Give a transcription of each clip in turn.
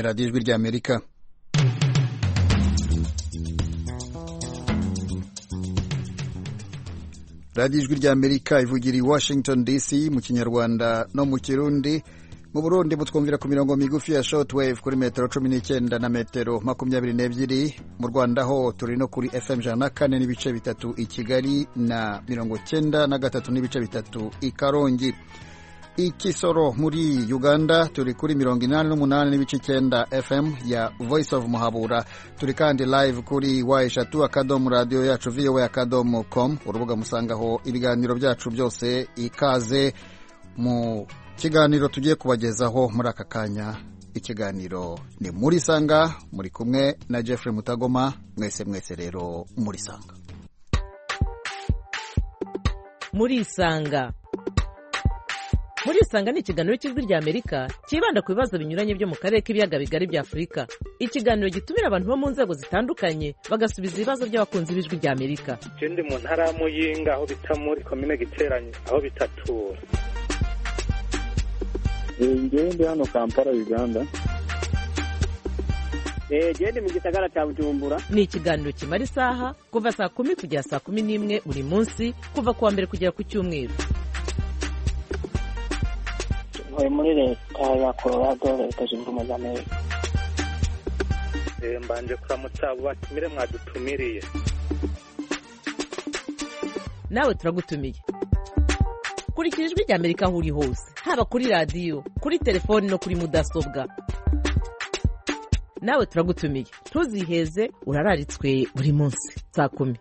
radiyo ijwi ry'Amerika. radiyo ijwi ry'Amerika ivugira i Washington DC mu kinyarwanda no mu kirundi. Mu Burundi mutwumvira ku mirongo migufi ya shortwave kuri metero 19 na metero 22. Mu Rwanda ho turi no kuri FM 104 n'ibice bitatu i Kigali na 93 n'ibice bitatu i Karongi. Ikisoro muri Uganda turi kuri 88 n'ibice 9 FM ya Voice of Muhabura. Turi kandi live kuri eshatu radio yacu voa.com, urubuga musangaho ibiganiro byacu byose. Ikaze mu kiganiro tugiye kubagezaho muri aka kanya. Ikiganiro ni muri Sanga, muri kumwe na Jeffrey Mutagoma. Mwese rero muri Sanga. Muri Sanga ni ikiganiro cy'ijwi ry'Amerika kibanda ku bibazo binyuranye byo mu karere k'ibiyaga bigari bya Afurika. Ikiganiro gitumira abantu bo mu nzego zitandukanye bagasubiza ibibazo by'abakunzi b'ijwi ry'Amerika. Ndi mu ntara ya Muyinga aho bita muri komine Giteranye aho bitatura. Ndi hano Kampala, Uganda. Ndi mu gisagara cya Bujumbura. Ni ikiganiro kimara isaha kuva saa 10 kugera saa 11 buri munsi, kuva kuwa mbere kugera ku cyumweru. Muri leta ya Colorado, leta zunze ubumwe za Amerika. Mbanje kuramutsa abo batumire mwadutumiriye. Nawe turagutumiye. Kurikira ijwi ry'Amerika aho uri hose, haba kuri radio, kuri telefone no kuri mudasobwa. Nawe turagutumiye. Ntuziheze, urararitswe buri munsi saa 10.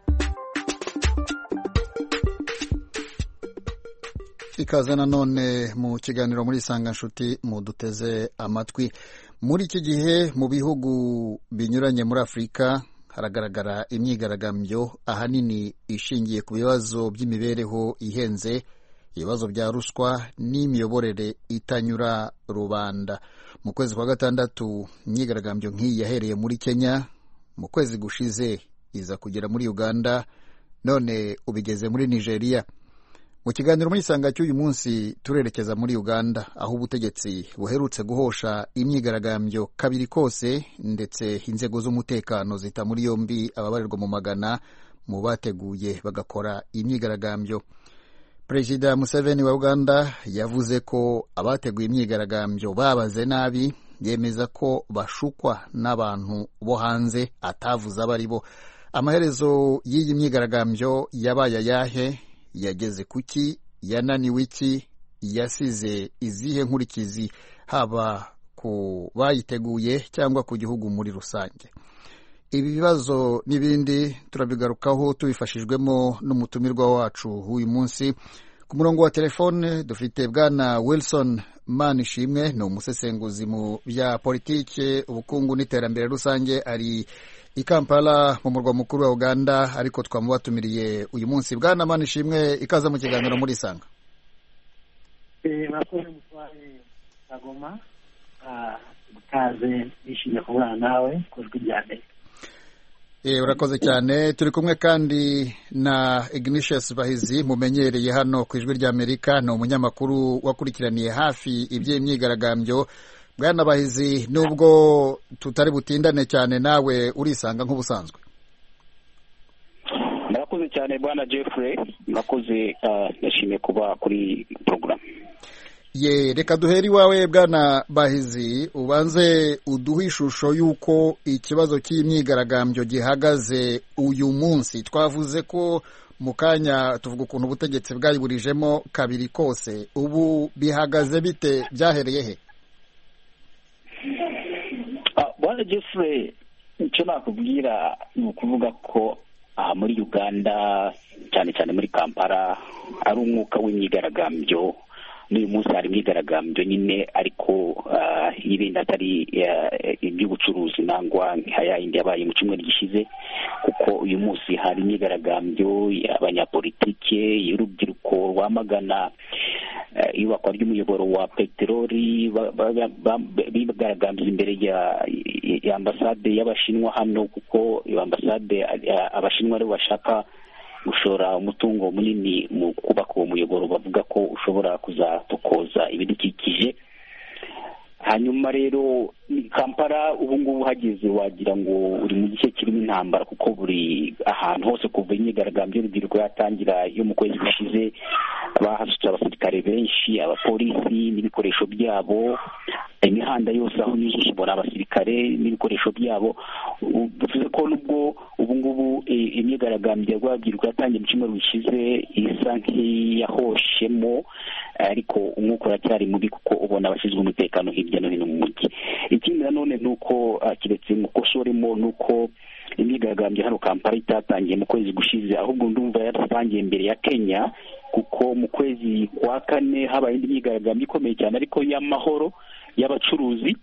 Ikaze nanone mu kiganiro muri Sanga nshuti muduteze amatwi. Muri iki gihe mu bihugu binyuranye muri Afurika haragaragara imyigaragambyo ahanini ishingiye ku bibazo by'imibereho ihenze, ibibazo bya ruswa n'imiyoborere itanyura rubanda. Mu kwezi kwa gatandatu imyigaragambyo nk'iyi yahereye muri Kenya, mu kwezi gushize iza kugera muri Uganda, none ubigeze muri Nigeria. Mu kiganiro muri Sanga cy'uyu munsi turerekeza muri Uganda, aho ubutegetsi buherutse guhosha imyigaragambyo kabiri kose, ndetse inzego z'umutekano zita muri yombi ababarirwa mu magana mu bateguye bagakora imyigaragambyo. Perezida Museveni wa Uganda yavuze ko abateguye imyigaragambyo babaze nabi, yemeza ko bashukwa n'abantu bo hanze atavuze abari bo. Amaherezo y'iyi myigaragambyo yabaye ayahe? Yageze kuki? Yananiwe iki? Yasize izihe nkurikizi haba ku bayiteguye cyangwa ku gihugu muri rusange? Ibi bibazo n'ibindi turabigarukaho tubifashijwemo n'umutumirwa wacu uyu munsi. Ku murongo wa telefone dufite bwana Wilson Manishimwe, ni umusesenguzi mu bya politike, ubukungu n'iterambere rusange. Ari i Kampala mu murwa mukuru wa Uganda, ariko twamubatumiriye uyu munsi. Bwana Manishimwe, ikaza mu kiganiro muri Sanga. Mwakoze mutware Kagoma, ikaze nishimye kubana nawe ku Ijwi ry'Amerika. Urakoze cyane. Turi kumwe kandi na Ignatius Bahizi, mumenyereye hano ku Ijwi ry'Amerika, ni umunyamakuru wakurikiraniye hafi iby'imyigaragambyo. Bwana Bahizi, nubwo tutari butindane cyane, nawe urisanga nk'ubusanzwe. Murakoze cyane bwana Jeffrey, murakoze, nashimye kuba kuri program. Reka duhere iwawe bwana Bahizi, ubanze uduhe ishusho y'uko ikibazo cy'imyigaragambyo gihagaze uyu munsi. Twavuze ko mu kanya tuvuga ukuntu ubutegetsi bwayiburijemo kabiri kose. Ubu bihagaze bite? Byahereye he? Bwana Jeffrey, icyo nakubwira ni ukuvuga ko muri Uganda, cyane cyane muri Kampala, ari umwuka w'imyigaragambyo. N'uyu munsi hari imyigaragambyo nyine, ariko ibindi atari iby'ubucuruzi nangwa nk'aya indi yabaye mu cyumweru gishize, kuko uyu munsi hari imyigaragambyo y'abanyapolitike, y'urubyiruko rwamagana iyubakwa ry'umuyoboro wa peteroli. Bigaragambye imbere ya ambasade y'Abashinwa hano, kuko iyo ambasade Abashinwa aribo bashaka gushora umutungo munini mu kubaka uwo muyoboro, bavuga ko ushobora kuzatokoza ibidukikije. hanyuma rero Kampala ubu ngubu hageze wagira ngo uri mu gice kirimo intambara, kuko buri ahantu hose kuva imyigaragambyo y'urubyiruko yatangira yo mu kwezi gushize bahasutse abasirikare benshi, abapolisi n'ibikoresho byabo, imihanda yose aho unyuze ubona abasirikare n'ibikoresho byabo. Bivuze ko nubwo ubu ngubu imyigaragambyo y'urubyiruko yatangiye mu cyumweru gishize isa nk'iyahoshemo, ariko umwuka uracyari mubi kuko ubona abashinzwe umutekano hirya no hino mu mujyi. Ikindi nanone ni uko kiretse mukosoremo ni uko imyigaragambyo hano Kampala itatangiye mu kwezi gushize, ahubwo ndumva yaratangiye mbere ya Kenya, kuko mu kwezi kwa kane habaye indi myigaragambyo ikomeye cyane ariko y'amahoro y'abacuruzi,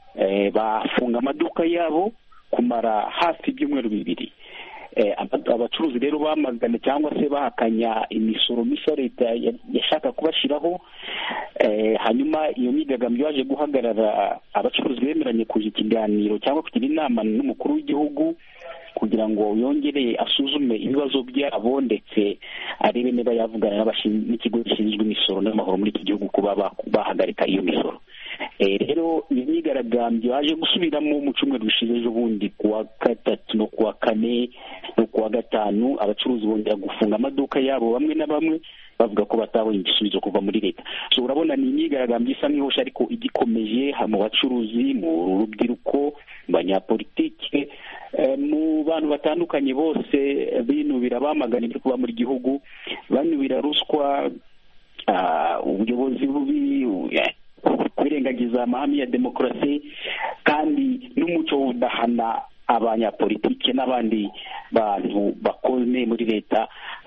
bafunga amaduka yabo kumara hafi ibyumweru bibiri. Abacuruzi rero bamagana cyangwa se bahakanya imisoro mishya leta yashaka kubashiraho. Hanyuma iyo myigaragambyo yaje guhagarara, abacuruzi bemeranye kuja ikiganiro cyangwa kugira inama n'umukuru w'igihugu kugira ngo yongere asuzume ibibazo byabo ndetse arebe niba yavugana n'ikigo gishinzwe imisoro n'amahoro muri iki gihugu kuba bahagarika iyo misoro. Rero iyi myigaragambyo yaje gusubiramo mu cyumweru gishize ejo bundi kuwa gatatu no kuwa kane no kuwa gatanu, abacuruzi bongera gufunga amaduka yabo bamwe na bamwe bavuga ko batabonye igisubizo kuva muri leta. So urabona ni imyigaragambyo isa nk'ihosha ariko igikomeje mu bacuruzi, mu rubyiruko, mu banyapolitike, mu bantu batandukanye bose binubira bamagana ibyo kuba muri gihugu, banubira ruswa, ubuyobozi bubi, kwirengagiza amahame ya demokarasi kandi n'umuco udahana abanyapolitike n'abandi bantu bakomeye muri leta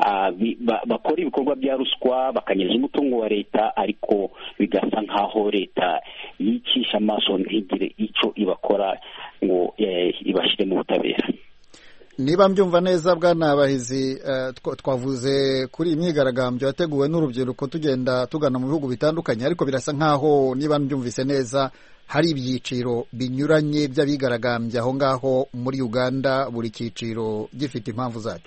bakora ibikorwa bya ruswa, bakanyeza umutungo wa leta, ariko bigasa nk'aho leta yicisha amaso ntigire icyo ibakora ngo ibashyire mu butabera. Niba mbyumva neza Bwana Bahizi, twavuze kuri imyigaragambyo yateguwe n'urubyiruko tugenda tugana mu bihugu bitandukanye, ariko birasa nkaho niba mbyumvise neza hari ibyiciro binyuranye by'abigaragambya aho ngaho muri Uganda, buri cyiciro gifite impamvu zacyo.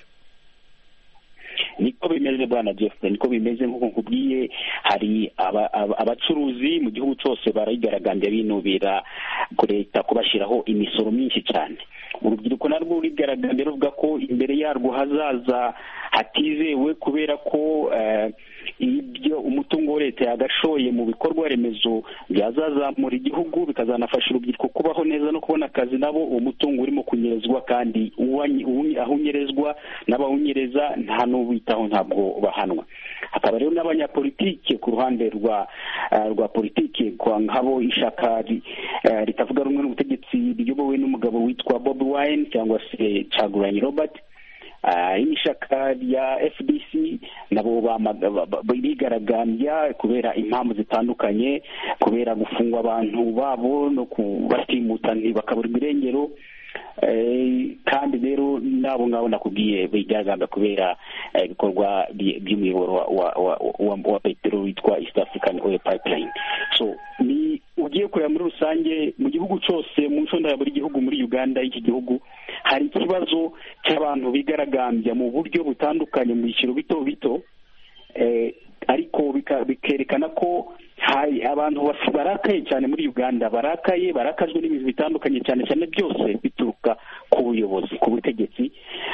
Niko bimeze Bwana Jeffrey, niko bimeze nk'uko nkubwiye. Hari abacuruzi mu gihugu cyose barayigaragambya binubira leta kubashyiraho imisoro myinshi cyane. Urubyiruko narwo rurigaragambya ruvuga ko imbere yarwo hazaza hatizewe kubera ko ibyo umutungo wa leta yagashoye mu bikorwa remezo byazazamura igihugu bikazanafasha urubyiruko kubaho neza no kubona akazi. Nabo uwo mutungo urimo kunyerezwa, kandi aho unyerezwa n'abawunyereza nta n'ubitaho, ntabwo bahanwa. Hakaba rero n'abanyapolitike ku ruhande rwa politike nk'abo ishaka ritavuga rumwe n'ubutegetsi riyobowe n'umugabo witwa Bobi Wine cyangwa se Kyagulanyi Robert, ishaka rya FDC nabo bigaragambya kubera impamvu zitandukanye, kubera gufungwa abantu babo no kubatimuta ntibakaburirwa irengero. Kandi rero nabo ngabo nakubwiye bigaragambya kubera ibikorwa by'umuyoboro wa peteroli witwa East African Oil Pipeline. So ni ugiye kureba muri rusange mu gihugu cyose, mu nshonda ya buri gihugu muri Uganda, iki gihugu hari ikibazo cy'abantu bigaragambya mu buryo butandukanye mu biciro bito bito, ariko bikerekana ko hari abantu barakaye cyane muri Uganda, barakajwe n'ibintu bitandukanye cyane cyane byose bituruka ku buyobozi, ku butegetsi.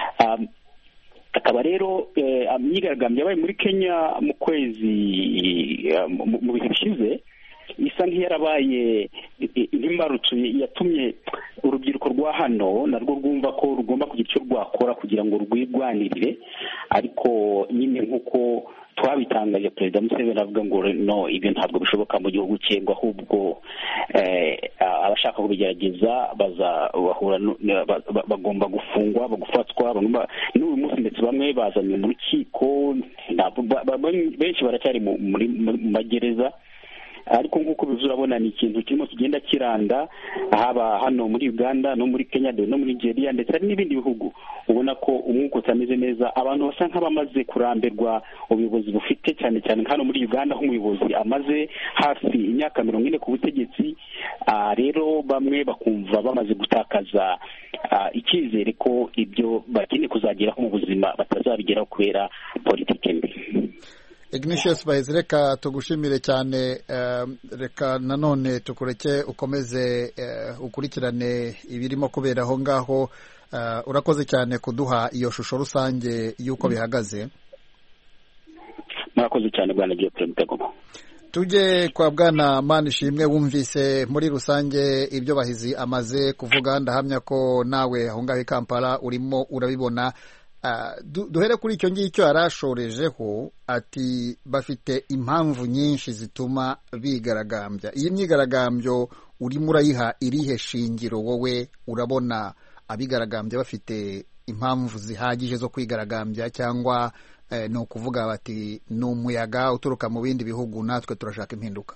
Akaba rero imyigaragambyo yabaye muri Kenya mu kwezi mu bihe bishize isa nk'iyarabaye imbarutso yatumye urubyiruko rwa hano narwo rwumva ko rugomba kugira icyo rwakora kugira ngo rwirwanirire, ariko nyine nk'uko twabitangaje Perezida Museveni avuga ngo no, ibyo ntabwo bishoboka mu gihugu cye, ngo ahubwo abashaka kubigerageza bagomba gufungwa, bagufatwa. N'uyu munsi ndetse bamwe bazanye mu rukiko, benshi baracyari mu magereza. Ariko nk'uko bivuze urabona ni ikintu kirimo kigenda kiranda, haba hano muri Uganda no muri Kenya no muri Nigeria ndetse n'ibindi bihugu. Ubona ko umwuka utameze neza, abantu basa nk'abamaze kurambirwa ubuyobozi bufite, cyane cyane hano muri Uganda aho umuyobozi amaze hafi imyaka 40 ku butegetsi. Rero bamwe bakumva bamaze gutakaza icyizere ko ibyo bakeneye kuzageraho mu buzima batazabigeraho kubera politike mbi. Ignatius Bahizi, reka tugushimire cyane, reka nanone tukureke ukomeze ukurikirane ibirimo kubera aho ngaho. Urakoze cyane kuduha iyo shusho rusange y'uko bihagaze. murakoze cyane bwana Geoffrey Mutagoma. Tujye kwa bwana Manishimwe, wumvise muri rusange ibyo Bahizi amaze kuvuga, ndahamya ko nawe aho ngaho i Kampala urimo urabibona. Duhere kuri icyo ngicyo yarashorejeho, ati bafite impamvu nyinshi zituma bigaragambya. Iyi myigaragambyo urimo urayiha irihe shingiro? Wowe urabona abigaragambya bafite impamvu zihagije zo kwigaragambya, cyangwa ni ukuvuga bati ni umuyaga uturuka mu bindi bihugu, natwe turashaka impinduka?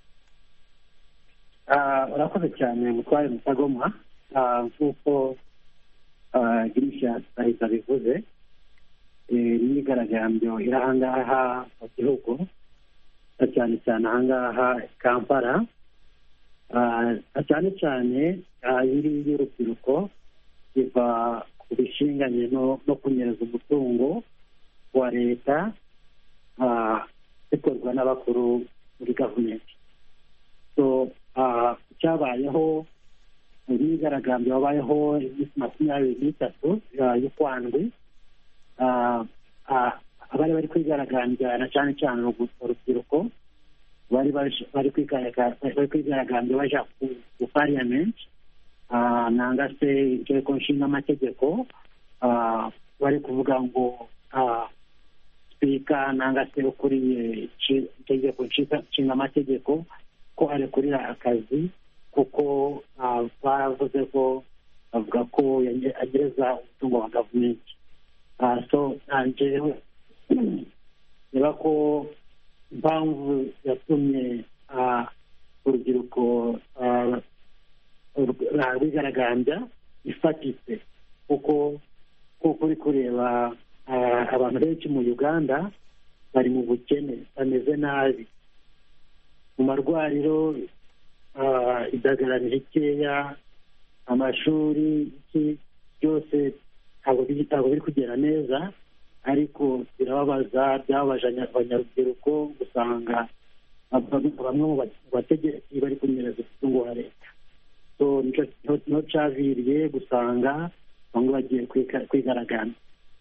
Urakoze cyane Mutware Mutagoma. Nk'uko Ignatius Bahizi bivuze, imyigaragambyo iri ahangaha mu gihugu, cyane cyane ahangaha Kampala, cyane cyane iri y'urubyiruko, iva ku bishinganye no kunyereza umutungo wa leta bikorwa n'abakuru muri gavumenti. So cyabayeho imyigaragambyo wabayeho iminsi 23 y'ukwandwi. Abari bari kwigaragambya na cyane cyane urubyiruko bari kwigaragambya baja ku parliament, nanga se inteko nshinga amategeko, bari kuvuga ngo spika nanga se ukuriye itegeko nshinga amategeko ko arekurira akazi, kuko baravuze ko bavuga ko agereza umutungo wa gavumenti. So njyewe reba ko impamvu yatumye urubyiruko rwigaragambya ifatitse, kuko uri kureba abantu benshi mu Uganda bari mu bukene, bameze nabi mu marwariro, indagara ni rikeya, amashuri byose ntabwo biri kugera neza. Ariko byababaje abanyarubyiruko gusanga bamwe mu bategetsi bari kunyereza umutungo wa leta. So niho cyaviriye gusanga bamwe bagiye kwigaragambya.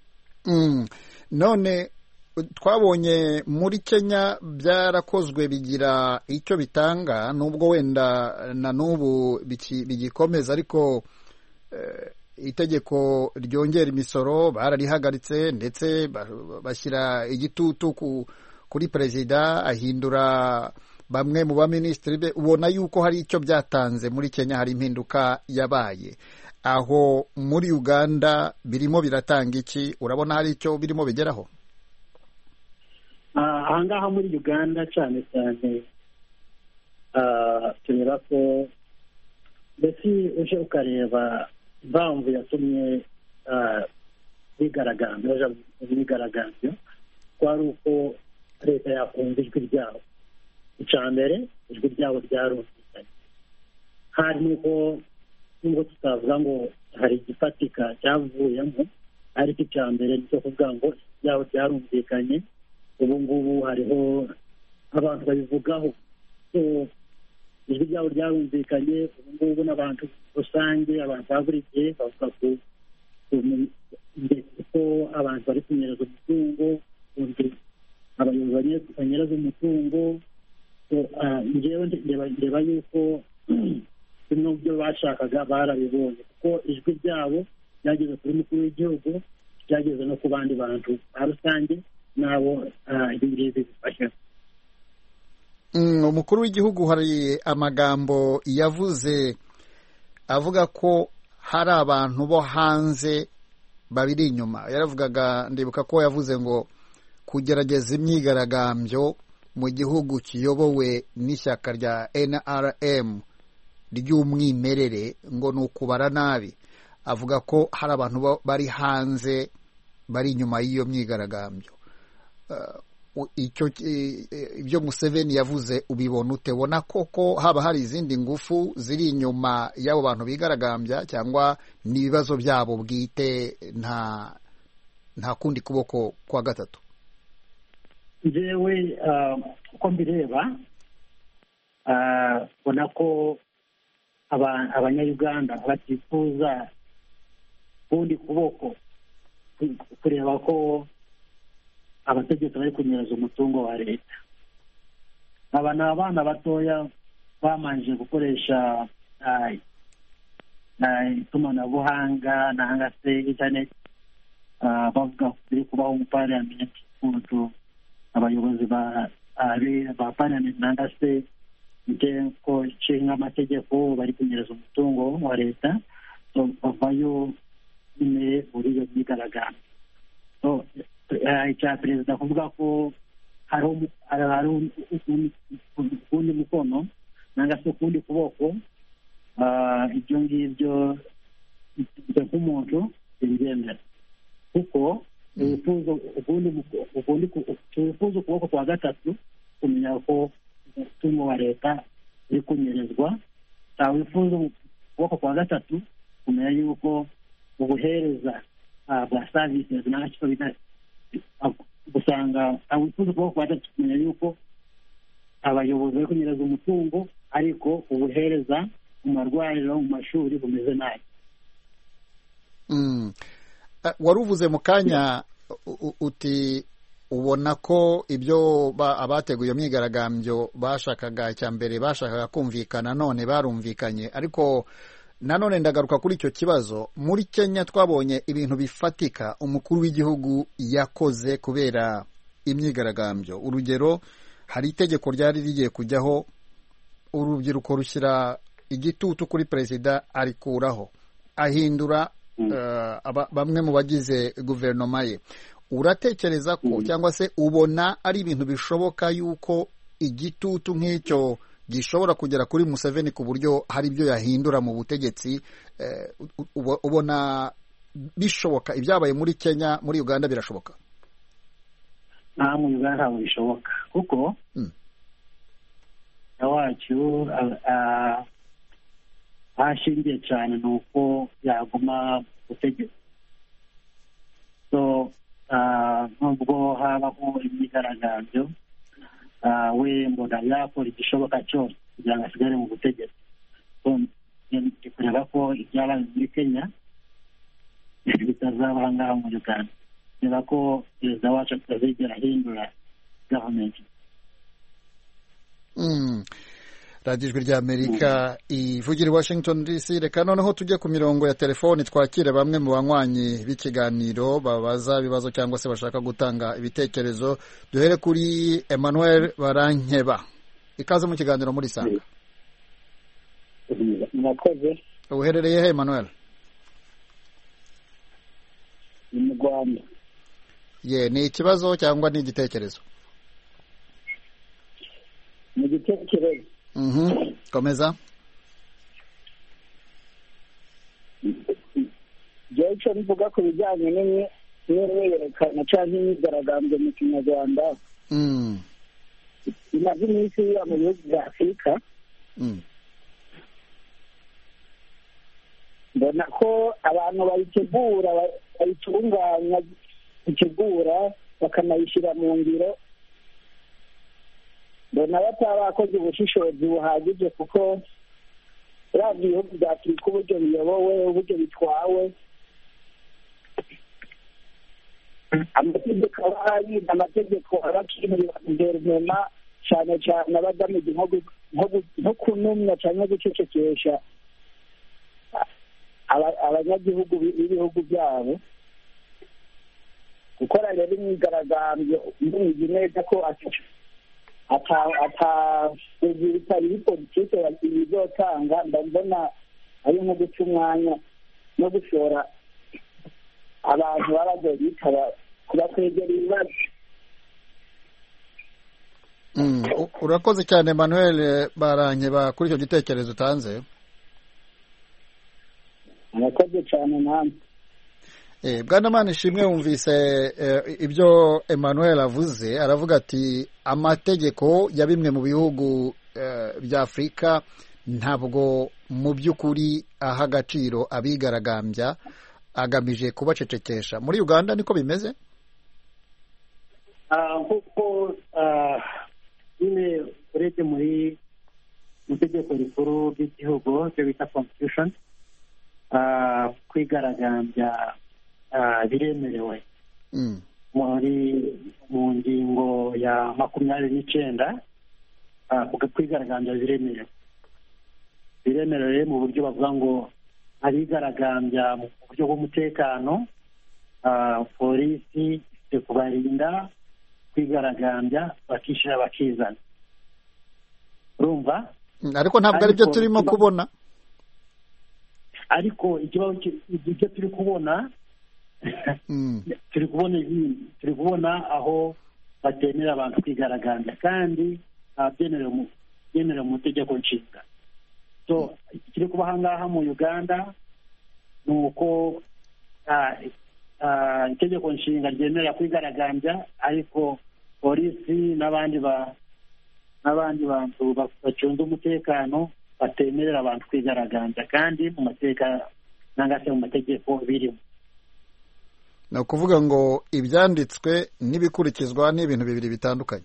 None twabonye muri Kenya byarakozwe bigira icyo bitanga, nubwo wenda na n'ubu bigikomeza, ariko itegeko ryongera imisoro bararihagaritse, ndetse bashyira igitutu kuri perezida, ahindura bamwe mu baminisitiri be. Ubona yuko hari icyo byatanze muri Kenya, hari impinduka yabaye. Aho muri Uganda birimo biratanga iki? Urabona hari icyo birimo bigeraho? Ahangaha muri Uganda cyane cyane tureba ko mbese uje ukareba impamvu yatumye bigaragambyo ko ari uko leta yakumva ijwi ryabo. Icya mbere, ijwi ryabo ryarumvikanye. Hari nubwo tutavuga ngo hari igifatika cyavuyemo, ariko icya mbere ni cyo kuvuga ngo ryabo ryarumvikanye. Ubu ngubu hariho abantu babivugaho, ijwi ryabo ryarumvikanye. Ubu ngubu n'abantu rusange, abantu ba buri gihe bavuga ko abantu bari kunyereza umutungo, abayobozi banyereza umutungo. Njyewe ndeba yuko bimwe mu byo bashakaga barabibonye, kuko ijwi ryabo ryageze kuri mukuru w'igihugu, ryageze no ku bandi bantu ba rusange, nabo ibi ngibi bifasha. Umukuru w'igihugu hari amagambo yavuze avuga ko hari abantu bo hanze babiri inyuma. Yaravugaga, ndibuka ko yavuze ngo kugerageza imyigaragambyo mu gihugu kiyobowe n'ishyaka rya NRM ry'umwimerere ngo ni ukubara nabi. Avuga ko hari abantu bari hanze bari inyuma y'iyo myigaragambyo. Ibyo Museveni yavuze ubibona ute? Ubona koko haba hari izindi ngufu ziri inyuma y'abo bantu bigaragambya, cyangwa n'ibibazo byabo bwite, nta kundi kuboko kwa gatatu? njyewe uko mbireba ubona ko abanyayuganda batifuza ukundi kuboko kureba ko abategetsi bari kunyereza umutungo wa leta. Aba ni abana batoya bamanje gukoresha itumanabuhanga nanga se internet, bavuga kuri kubaho mu parliament ukuntu abayobozi ba parliament nanga se inteko ishinga amategeko bari kunyereza umutungo wa leta, so bavayo nyine muri iyo myigaragambyo. So icya perezida kuvuga ko hari ukundi mukono nanga se ukundi kuboko, ibyo ngibyo nk'umuntu bibyemera, kuko tuwifuza ukuboko kwa gatatu kumenya ko umutungo wa leta uri kunyerezwa, tawifuza ukuboko kwa gatatu kumenya yuko ubuhereza bwa services n'agaciro bita gusanga, tawifuza ukuboko kwa gatatu kumenya yuko abayobozi bari kunyereza umutungo ariko ubuhereza mu marwariro mu mashuri bumeze nabi. wari uvuze mu kanya uti ubona ko ibyo abateguye iyo myigaragambyo bashakaga icya mbere bashakaga kumvikana, none barumvikanye. Ariko nanone ndagaruka kuri icyo kibazo. Muri Kenya twabonye ibintu bifatika umukuru w'igihugu yakoze kubera imyigaragambyo. Urugero, hari itegeko ryari rigiye kujyaho, urubyiruko rushyira igitutu kuri perezida arikuraho, ahindura bamwe mu bagize guverinoma ye. Uratekereza ko cyangwa se ubona ari ibintu bishoboka yuko igitutu nk'icyo gishobora kugera kuri Museveni ku buryo hari ibyo yahindura mu butegetsi? Ubona bishoboka? Ibyabaye muri Kenya, muri Uganda birashoboka? Nta mu Uganda ntabwo bishoboka, kuko wacu hashingiye cyane ni uko yaguma gutegeka. So nubwo habaho imyigaragambyo, we mbona yakora igishoboka cyose kugira ngo asigare mu butegetsi. So ndi kureba ko ibyabaye muri Kenya bitazaba aha ngaha muri Uganda. Reba ko perezida wacu atazigera ahindura gavumenti. radiyo ijwi ry'Amerika ivugira i Washington DC. Reka noneho tujye ku mirongo ya telefoni twakire bamwe mu banywanyi b'ikiganiro babaza ibibazo cyangwa se bashaka gutanga ibitekerezo. Duhere kuri Emmanuel Barankeba. Ikaze mu kiganiro muri Sanga. Murakoze. Uherereye he Emmanuel? Mu Rwanda. Ni ikibazo cyangwa ni igitekerezo? Ni igitekerezo. Komeza. Icyo mvuga ku bijyanye n'imyiyerekano cyangwa imyigaragambyo mu Kinyarwanda, imaze iminsi mu bihugu bya Afurika, mbona ko abantu bayitunganya, itegura bakanayishyira mu ngiro, mbona bataba bakoze ubushishozi buhagije, kuko uravye ibihugu bya Afurika uburyo biyobowe, uburyo bitwawe, amategeko ahari, amategeko abakinira guverinoma cyane cyane abagamije nko kunumya cyangwa gucecekesha abanyagihugu b'ibihugu byabo. Gukora rero imyigaragambyo mbizi neza ko bitari politike bizotanga, ndabona ari nko guca umwanya no gushora abantu baba bitaba kubakwegera ibibazo. Urakoze cyane Emmanuel Barankeba kuri icyo gitekerezo utanze. Murakoze cyane namwe. Bwana Manishimwe, wumvise ibyo Emmanuel avuze. Aravuga ati amategeko ya bimwe mu bihugu bya Afurika ntabwo mu by'ukuri aha agaciro abigaragambya, agamije kubacecekesha. Muri Uganda niko bimeze? nk'uko nyine urebye muri mu itegeko rikuru ry'igihugu ryo bita constitution, kwigaragambya biremerewe mu ngingo ya 29 kwigaragambya biremerewe mu buryo bavuga ngo abigaragambya mu buryo bw'umutekano, polisi ifite kubarinda kwigaragambya bakishyira bakizana. Urumva? Ariko ntabwo ari byo turimo kubona. Ariko ibyo turi kubona turi kubona aho batemera abantu kwigaragambya kandi byemerewe mu itegeko nshinga. So ikiri kuba aha ngaha mu Uganda ni uko itegeko nshinga ryemerera kwigaragambya, ariko polisi n'abandi bantu bacunga umutekano batemerera abantu kwigaragambya kandi mu mateka cyangwa se mu mategeko birimo. Ni ukuvuga ngo ibyanditswe n'ibikurikizwa ni ibintu bibiri bitandukanye.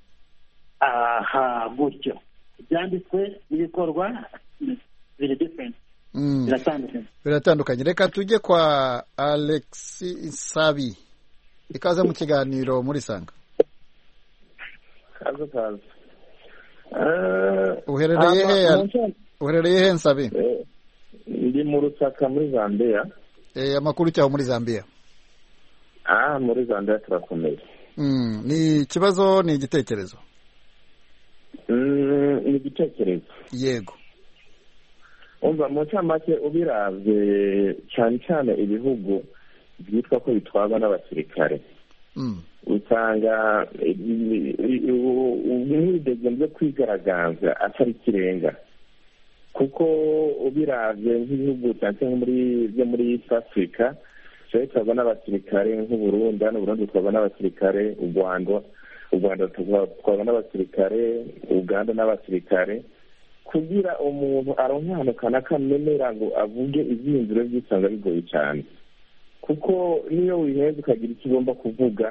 Aha, gutyo ibyanditswe n'ibikorwa biri different, biratandukanye. Reka tujye kwa Alexis Sabi, ikaze mu kiganiro muri Sanga. Kaze. Uherereye he Nsabi? Ndi mu Rusaka muri Zambia. Amakuru cyaho muri Zambia? Muri Zambia turakomeye. Ni ikibazo ni igitekerezo? Ni igitekerezo. Yego. Umva mu cyamake ubiravye cyane ibihugu byitwa ko bitwarwa n'abasirikare. Usanga ubwidegembyo byo kwigaragaza atari ikirenga, kuko ubiravye nk'ibihugu cyane muri East Africa bitwarwa n'abasirikare, nk'Uburundi bitwarwa n'abasirikare, u Rwanda twaba n'abasirikare, Uganda n'abasirikare. Kugira umuntu aronkanukana kamenera ngo avuge ivyiyumviro by'isanga bigoye cyane, kuko niyo wihenze ukagira icyo ugomba kuvuga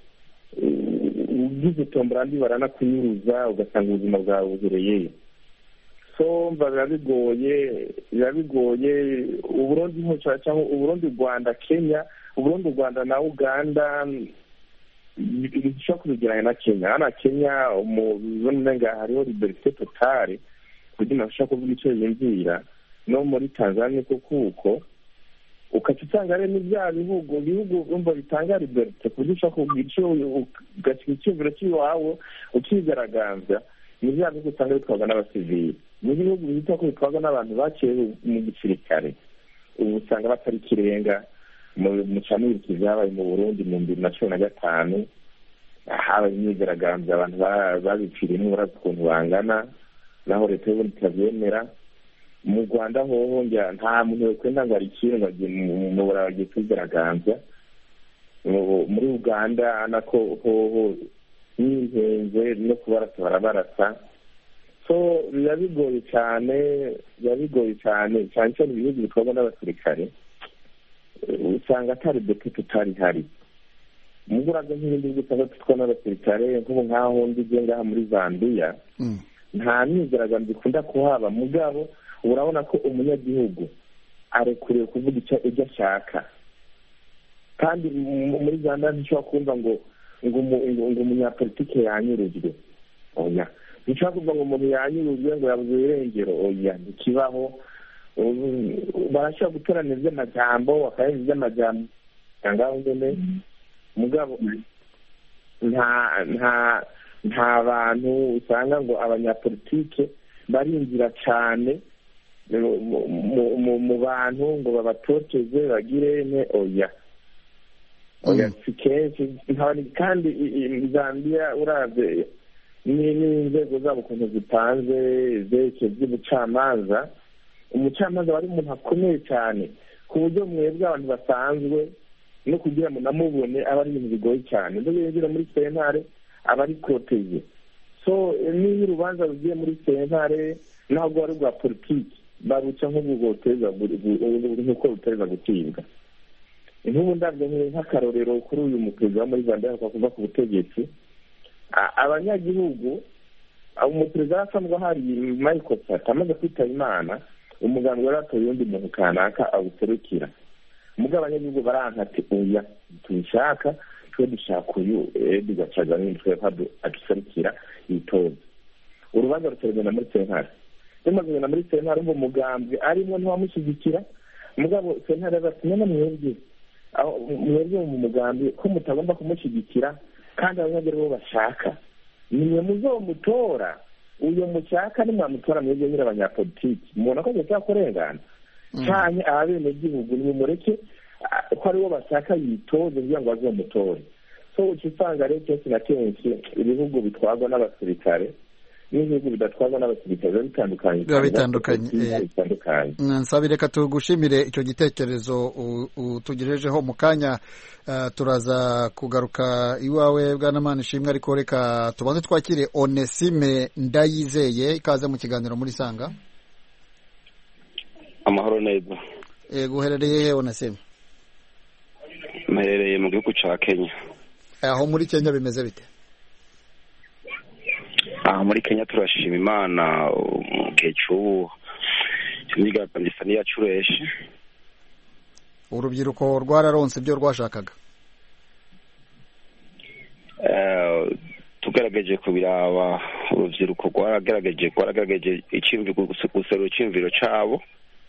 ugize tombora ndi baranakunyuruza ugasanga ubuzima bwawe buhereyeyo. So mva birabigoye Uburundi cyangwa Uburundi, Rwanda, Kenya, Uburundi, Rwanda na Uganda bishobora kubigeranya na Kenya. Na Kenya umenga hariho liberté totale kugira ngo ushaka kuvuga icyo yumvira, no muri Tanzania kuko ukaca usanga ari n'ibya bihugu umva bitanga liberté kugira ushaka kuvuga icyo ugashyira icyumviro cy'iwawe ukigaragaza. Ni bya bihugu usanga bitwarwa n'abasivili. Mu bihugu bita ko bitwarwa n'abantu baciye mu gisirikare, ubu usanga batari ikirenga. Mu camuriki zabaye mu Burundi mu 2015 habaye imyigaragambyo, abantu babipfiriyemo barazi ukuntu bangana, naho leta y'ubundi itabyemera. Mu Rwanda hoho nta muntu yokwenda ngo arikire ngo mu burayi kwigaragambya. Muri Uganda nako hoho n'intenze no kubarasa barabarasa. So birabigoye cyane cyane ibihugu bitwarwa n'abasirikare usanga atari deke tutari hari. Muguraga nk'ibindi bihugu usanga bitwarwa n'abasirikare, nk'ubu nk'aho ndize ngaha muri Zambia nta myigaragambyo ikunda kuhaba, mugabo urabona ko umunyagihugu arekuriwe kuvuga icyo ashaka. Kandi muri Zambia ntishobora kumva ngo umunyapolitike yanyurujwe. Oya, ntishobora kuvuga ngo umuntu yanyurujwe ngo yabuze irengero. Oya, ntikibaho. Barashobora gutorana iby'amajambo bakarenza iby'amajambo ngaho nyine, mugabo nta bantu usanga ngo abanyapolitike barinjira cyane mu bantu ngo babatoteze bagire oya si kenshi. Kandi Zambia uravye n'inzego zabo ukuntu zipanze zerekeye by'ubucamanza, umucamanza wari umuntu akomeye cyane ku buryo mwebwe abantu basanzwe no kugira ngo namubone aba ari ibintu bigoye cyane. Nzo yinjira muri sentare aba ari protege. So niyo urubanza rugiye muri sentare ntabwo ari rwa politiki, baruca nk'ubwo ruteza nk'uko ruteza gutibwa. nk'ubu ndabyo nk'akarorero kuri uyu muperezida wo muri Rwanda aheruka kuva ku butegetsi, abanyagihugu umuperezida asanzwe hari Michael Sata amaze kwitaba Imana, umuganga wari atoye undi muntu kanaka awuserukira, mugabo abanyagihugu baranka ati oya tubishaka twe dushaka uyu dugacaga n'intwe aduserukira yitoza. Urubanza rutegana muri sentare, rumaze muri sentare ngo umugambwe arimo ntiwamushyigikira, mugabo sentare bati none mwebwe mu mugambi ko mutagomba kumushyigikira kandi abanyagihugu bo bashaka nimwe muzomutora, uyo mushaka nimwamutora mwebwe nyine abanyapolitiki mubona ko gutaka kurengana cyane abenegihugu nimumureke ko aribo bashaka yitoze kugira ngo bazomutore. So ukisanga rero kenshi na kenshi ibihugu bitwarwa n'abasirikare n'ibihugu bidatwarwa n'abasirikare biba bitandukanye. Nsabire reka tugushimire icyo gitekerezo utugejejeho. mu kanya turaza kugaruka iwawe bwana Manishimwe, ariko reka tubanze twakire Onesime Ndayizeye. Ikaze mu kiganiro muri Sanga. Amahoro neza. Guherereye he Onesime? Mperereye mu gihugu cya Kenya. Aho muri Kenya bimeze bite? Muri Kenya turashima Imana mu gihe cy'ubu imyigaragambyo isa n'iyacureshe. Urubyiruko rwararonse ibyo rwashakaga? Tugerageje kubiraba, urubyiruko rwaragerageje guserura icyumviro cyabo,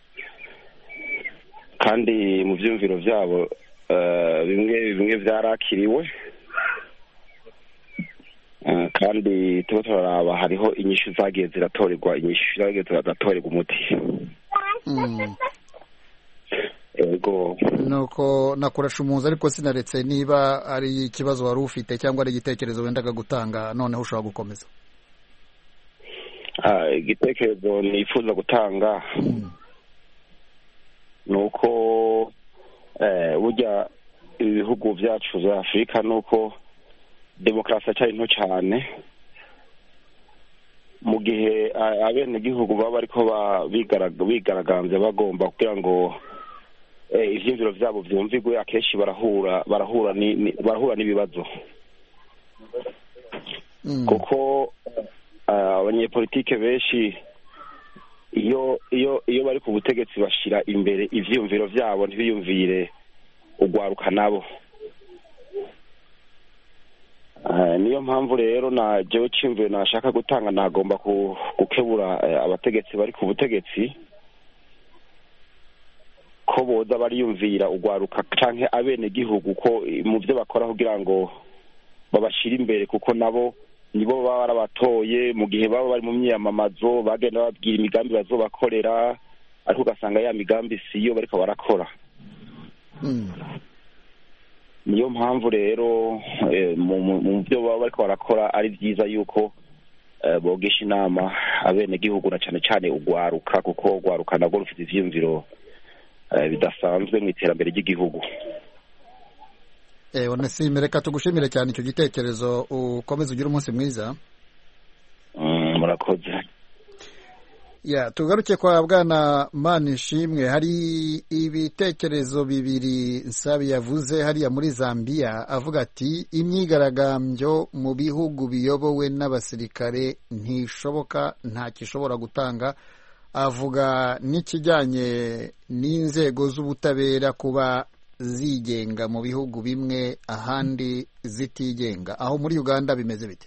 kandi mu byumviro byabo bimwe byarakiriwe, kandi tuba turaraba hariho inyishu zagiye ziratorerwa umuti. Yego. Nuko nakurasha umuzi, ariko sinaretse niba ari ikibazo wari ufite cyangwa ari igitekerezo wendaga gutanga, noneho ushobora gukomeza. Igitekerezo nifuza gutanga ni uko burya ibihugu byacu bya Afurika ni uko demokarasi cyari nto cyane, mu gihe abenegihugu baba ariko bigaragambye bagomba kugira ngo ivyumviro vyabo vyumvigwe, akenshi barahura n'ibibazo. Kuko abanyepolitike benshi iyo bari ku butegetsi bashira imbere ivyumviro vyabo, ntibiyumvire ugwaruka nabo. Niyo mpamvu rero na jewe cyumviro nashaka gutanga, nagomba gukebura abategetsi bari ku butegetsi ko boza bariyumvira ugwaruka canke abenegihugu ko mu byo bakora kugira ngo babashire imbere, kuko nabo nibo baba barabatoye. Mu gihe baba bari mu myiyamamazo bagenda babwira imigambi bazobakorera, ariko ugasanga ya migambi siyo bariko barakora. Niyo mpamvu rero mu byo baba bariko barakora ari byiza yuko bogesha inama abenegihugu, na cyane cyane ugwaruka, kuko ugwaruka nabwo rufite ivyiyumviro bidasanzwe mu iterambere ry'igihugu. Onesime, reka tugushimire cyane icyo gitekerezo, ukomeze ugire umunsi mwiza. Murakoze. Tugaruke kwa bwana Manishimwe. Hari ibitekerezo bibiri Nsabi yavuze hariya muri Zambia, avuga ati imyigaragambyo mu bihugu biyobowe n'abasirikare ntishoboka, nta kishobora gutanga. Avuga n'ikijyanye n'inzego z'ubutabera kuba zigenga mu bihugu bimwe, ahandi zitigenga. Aho muri Uganda bimeze bite?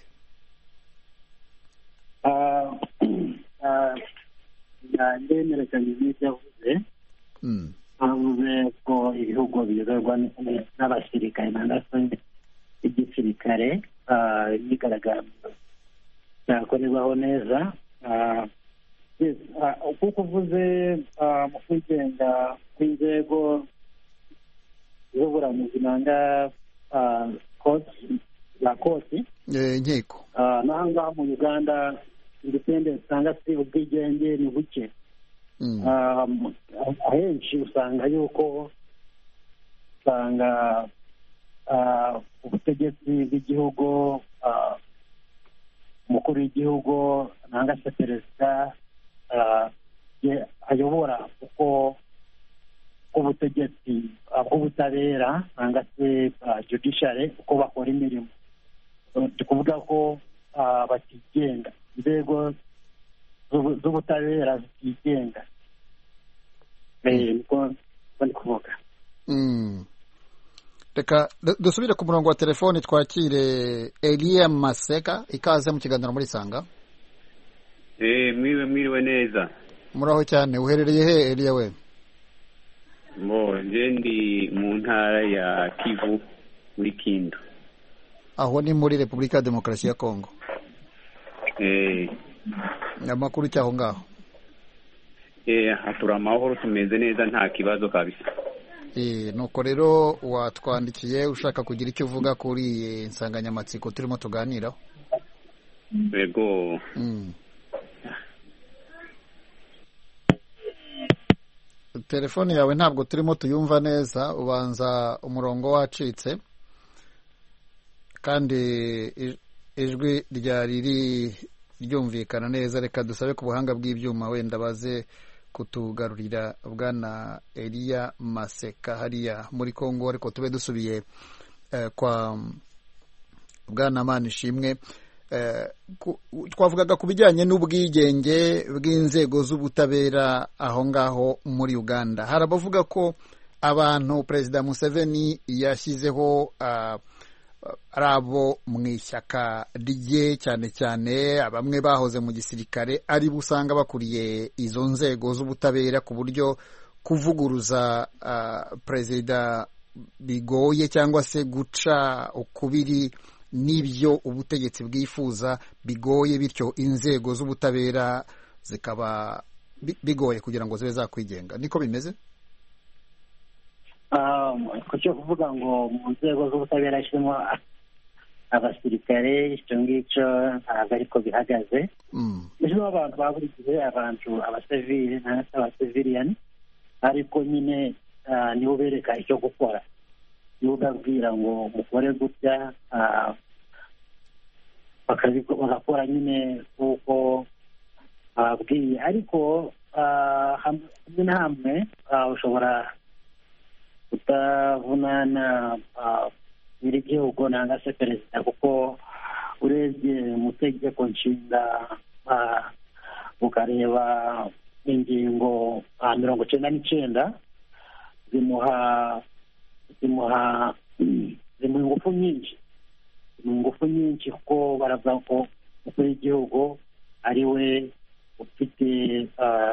Ndemerekanye n'ibyo avuze. Avuze ko ibihugu biyoborwa n'abasirikare igisirikare imyigaragambyo cyakorerwaho neza. Kuko uvuze mu kwigenga kw'inzego z'uburamuzi nanga koti inkiko, n'aha ngaha mu Uganda independence cyangwa se ubwigenge ni buke. Ahenshi usanga yuko ubutegetsi bw'igihugu, umukuru w'igihugu nanga se perezida ayobora uko k'ubutegetsi bw'ubutabera cyangwa se judiciary uko bakora imirimo. Ni kuvuga ko batigenga, inzego z'ubutabera zitigenga, niko bari kuvuga. Reka dusubire ku murongo wa telefoni twakire Elia Maseka, ikaze mu kiganiro muri Sanga. Mwiriwe neza. Muraho cyane, uherereye he Elia we? Nje ndi mu ntara ya Kivu muri Kindu. Aho ni muri Repubulika ya Demokarasi ya Kongo. Amakuru cyaho ngaho? Hatura amahoro, tumeze neza, nta kibazo kabisa. Nuko rero watwandikiye ushaka kugira icyo uvuga kuri insanganyamatsiko turimo tuganiraho. Yego. Telefone yawe ntabwo turimo tuyumva neza, ubanza umurongo wacitse kandi ijwi ryari ryumvikana neza. Reka dusabe ku buhanga bw'ibyuma wenda baze kutugarurira bwana Elia Maseka hariya muri Kongo, ariko tube dusubiye kwa bwana Manishimwe. Twavugaga ku bijyanye n'ubwigenge bw'inzego z'ubutabera aho ngaho muri Uganda. Hari abavuga ko abantu Perezida Museveni yashyizeho ari abo mu ishyaka rye, cyane cyane bamwe bahoze mu gisirikare, ari bo usanga bakuriye izo nzego z'ubutabera, ku buryo kuvuguruza perezida bigoye cyangwa se guca ukubiri n'ibyo ubutegetsi bwifuza bigoye, bityo inzego z'ubutabera zikaba bigoye kugira ngo zibe zakwigenga. Niko bimeze? Ku cyo kuvuga ngo mu nzego z'ubutabera hashyiramo abasirikare, icyo ngicyo ntabwo ariko bihagaze. Hashyiramo abantu ba buri gihe, abantu abasivili n'abasiviliyani, ariko nyine nibo bereka icyo gukora, nibo babwira ngo mukore gutya, bagakora nyine kuko babwiye. Ariko hamwe na hamwe ushobora kutabonana nyir'igihugu nanga se perezida, kuko urebye mu tegeko nshinga ukareba ingingo 99 zimuha ingufu nyinshi, kuko baravuga ko umukuru w'igihugu ari we ufite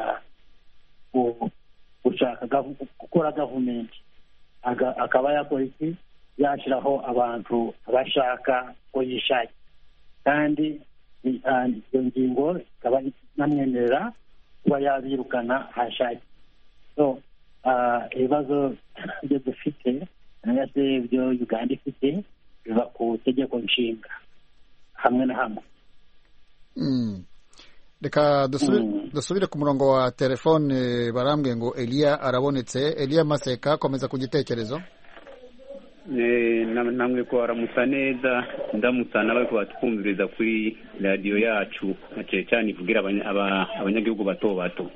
gushaka gukora gavumenti, akaba yakora iki, yashyiraho abantu abashaka ko yishakira, kandi iyo ngingo ikaba inamwemerera kuba yabirukana ahashakira. So ibibazo byo dufite cyangwa se ibyo Uganda ifite biva ku tegeko nshinga hamwe na hamwe. Reka dusubire ku murongo wa telefone. Barambwiye ngo Elia arabonetse. Elia Maseka, komeza ku gitekerezo. Namwe ko aramusa neza, ndamutsa nawe ko batwumviriza kuri radio yacu, cyane ivugira abanyagihugu bato bato.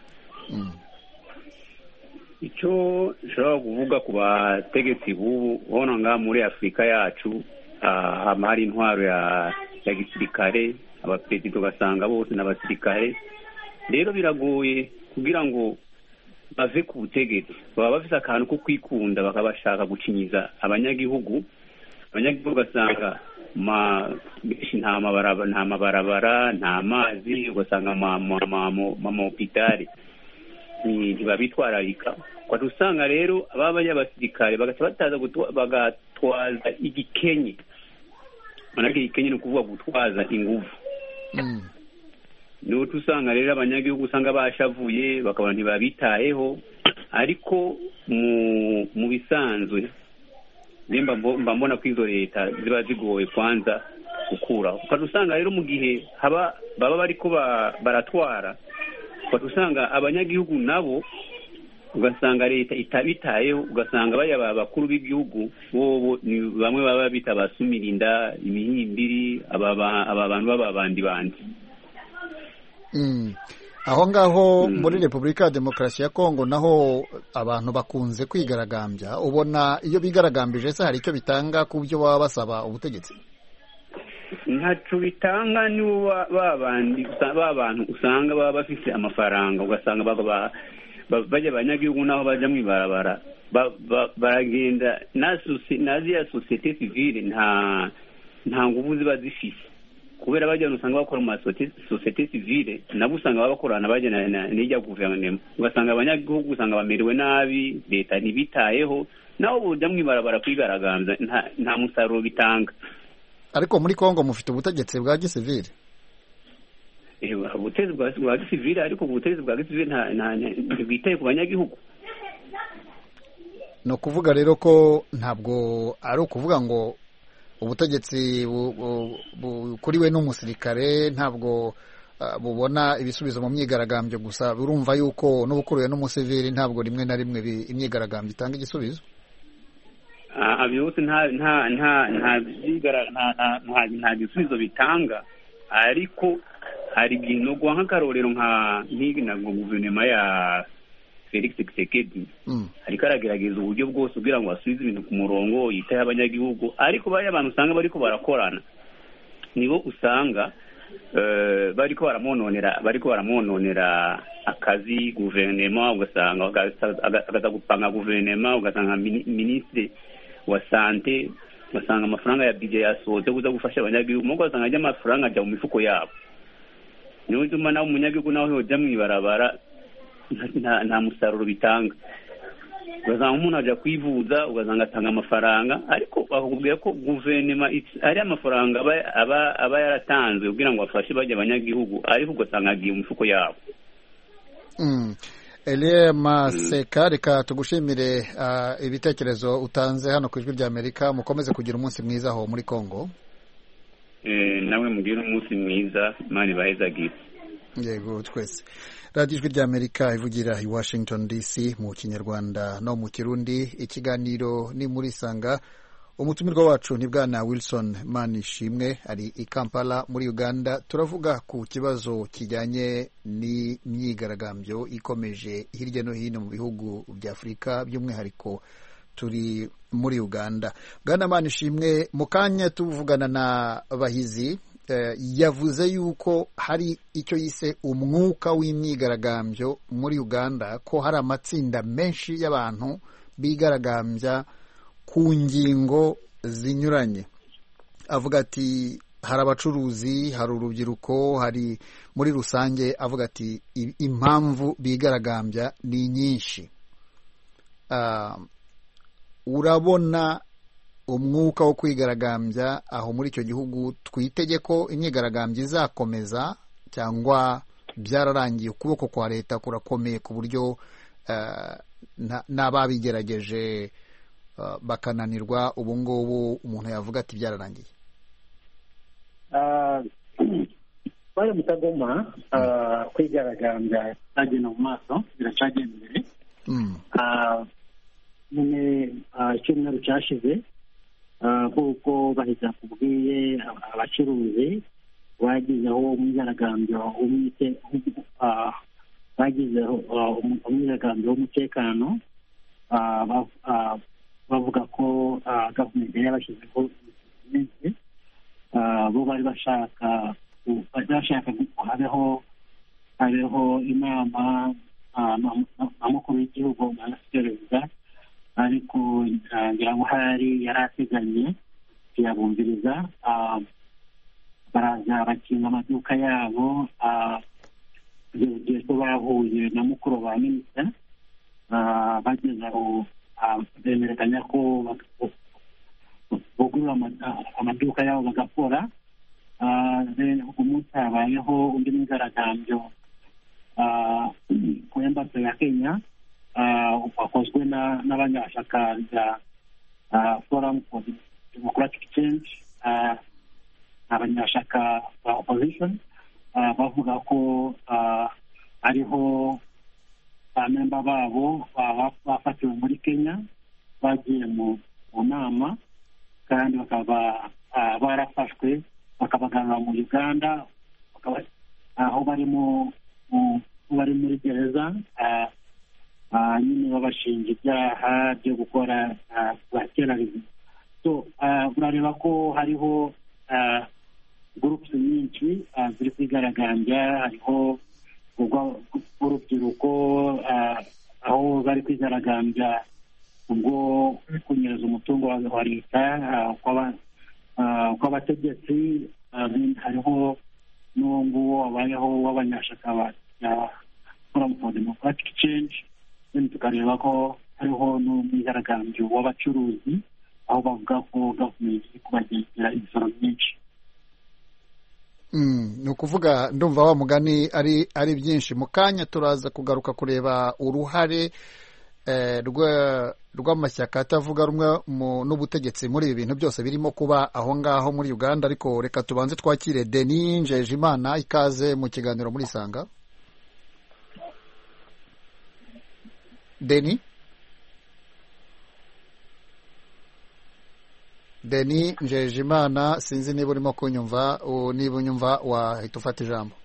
Icyo nshobora kuvuga ku bategetsi bubu ubona ngaha muri Afurika yacu, hari intwaro ya gisirikare, abaperezida ugasanga bose n'abasirikare. Rero biragoye kugira ngo bave ku butegetsi, baba bafite akantu ko kwikunda, bakabashaka gucinyiza abanyagihugu ugasanga benshi nta mabarabara, nta mazi, ugasanga amahopitali ntibabitwararika. Usanga rero ababa y'abasirikare bataza bagatwaza igikenye. Igikenye ni ukuvuga gutwaza ingufu. Niho usanga rero abanyagihugu usanga bashavuye, bakaba ntibabitayeho. Ariko mu bisanzwe mba mbona ko izo leta ziba zigoye kwanza gukuraho. Usanga rero mu gihe baba bariko baratwara, usanga abanyagihugu nabo, ugasanga leta itabitayeho, ugasanga baya bakuru b'igihugu bo ni bamwe baba bita basumirinda imihimbiri, aba bantu baba bandi. aho ngaho muri Repubulika ya Demokarasi ya Kongo naho abantu bakunze kwigaragambya, ubona iyo bigaragambije se hari icyo bitanga ku byo baba basaba ubutegetsi? ntacyo bitanga, nibo bantu usanga baba bafite amafaranga, ugasanga bajya abanyagihugu naho bajya mu ibarabara baragenda na sosiyete sivile nta nguvu ziba zifise, kubera bajya usanga bakora mu sosiyete sivile nabo usanga bakorana bajya n'ijya guverinoma, ugasanga abanyagihugu usanga bamerewe nabi, leta ntibitayeho, naho bujya mu ibarabara kwigaragambya nta musaruro bitanga. Ariko muri Kongo mufite ubutegetsi bwa gisivile? Ubutegetsi bwa gisivile, ariko ubutegetsi bwa gisivile ntibwitaye ku banyagihugu. No kuvuga rero ko ntabwo ari ukuvuga ngo ubutegetsi bukuriwe n'umusirikare ntabwo bubona ibisubizo mu myigaragambyo gusa, urumva yuko n'ubukuriwe n'umusivili ntabwo rimwe na rimwe imyigaragambyo itanga igisubizo? Byose nta gisubizo bitanga, ariko hari ibintu nk'akarorero na guverinoma ya Felix Tshisekedi ariko aragerageza uburyo bwose kugira ngo asubize ibintu ku murongo, yitaho abanyagihugu, ariko bariya abantu usanga bariko barakorana nibo usanga bariko baramononera akazi guverinoma, ugasanga agaza gupanga guverinoma, ugasanga minisitiri wa sante, ugasanga amafaranga ya budget yasohotse kuza gufasha abanyagihugu, ugasanga ajya amafaranga ajya mu mifuko yabo. Niyo bituma nawe umunyagihugu nawe yojya mu ibarabara nta musaruro bitanga, ugasanga umuntu ajya kwivuza, ugasanga atanga amafaranga, ariko bakubwira ko guverinoma ari amafaranga aba yaratanzwe kugira ngo afashe bajya abanyagihugu, ariko ugasanga agiye mu mifuko yabo. Elie Maseka, reka tugushimire ibitekerezo utanze hano ku Ijwi ry'Amerika. Mukomeze kugira umunsi mwiza aho muri Kongo. Nawe mugire umunsi mwiza, Imana ibahezagire. Yego twese. Radio Ijwi ry'Amerika ivugira i Washington DC mu Kinyarwanda no mu Kirundi. Ikiganiro ni muri Sanga. Umutumirwa wacu ni Bwana Wilson Manishimwe ari i Kampala muri Uganda. Turavuga ku kibazo kijyanye n'imyigaragambyo ikomeje hirya no hino mu bihugu bya Afurika, by'umwihariko turi muri Uganda. Bwana Manishimwe, mu kanya tuvugana na Bahizi yavuze yuko hari icyo yise umwuka w'imyigaragambyo muri Uganda, ko hari amatsinda menshi y'abantu bigaragambya ku ngingo zinyuranye. Avuga ati hari abacuruzi, hari urubyiruko, hari muri rusange, avuga ati impamvu bigaragambya ni nyinshi. Urabona umwuka wo kwigaragambya aho muri icyo gihugu, twitege ko imyigaragambyo izakomeza cyangwa byararangiye, ukuboko kwa leta kurakomeye ku buryo n'ababigerageje bakananirwa, ubu ngubu umuntu yavuga ati byararangiye? bari mutagoma kwigaragambya agenda mu maso biracagenda imbere. nyine icyumweru cyashize kuko bahita kubwiye abacuruzi bagizeho umwigaragambyo bagizeho umwigaragambyo w'umutekano, bavuga ko gavumenti yari yabashyizeho iminsi, bo bari bashaka habeho inama n'umukuru w'igihugu na perezida, ariko ngira ngo hari yari ateganye kuyabumviriza, baraza bakinga amaduka yabo, igihe ko bahuye na mukuru wa minisita, bageze aho bemerekanya ko bugurura amaduka yabo bagakora. Umunsi habayeho undi mwigaragambyo ku embasi ya Kenya, wakozwe n'abanyashyaka rya Forum for Democratic Change, abanyashyaka ba opposition, bavuga ko ariho abamemba babo bafatiwe muri Kenya bagiye mu nama, kandi bakaba barafashwe bakabagarura mu Uganda, aho bari mu bari muri gereza nyine babashinja ibyaha byo gukora baterariza. So urareba ko hariho gurupusi nyinshi ziri kwigaragambya. Hariho urubyiruko aho bari kwigaragambya ubwo kunyereza umutungo wa leta kw'abategetsi. Hariho n'uwo nguwo wabayeho w'abanyashaka ba Forum for Democratic Change. Tukareba ko hariho n'umwigaragambyo w'abacuruzi aho bavuga ko gavumenti iri kubagenzera imisoro myinshi. Ni ukuvuga ndumva wa mugani ari byinshi. Mu kanya turaza kugaruka kureba uruhare rw'amashyaka atavuga rumwe n'ubutegetsi muri ibi bintu byose birimo kuba aho ngaho muri Uganda, ariko reka tubanze twakire Denis Njejimana. Ikaze mu kiganiro muri Sanga. Denis Njejimana, sinzi niba urimo kunyumva. Niba unyumva wahita ufata ijambo.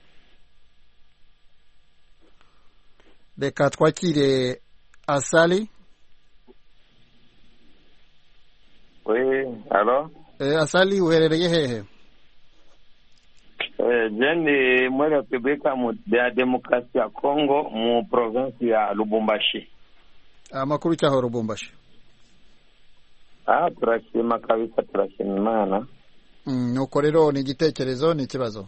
Reka twakire Asali. Halo. Asali, uherereye hehe? Ndi muri Repubulika ya Demokarasi ya Kongo mu provinsi ya Lubumbashi. Amakuru cyaho Lubumbashi? Turashima kabisa, turashima Imana. Nuko rero ni igitekerezo ni ikibazo?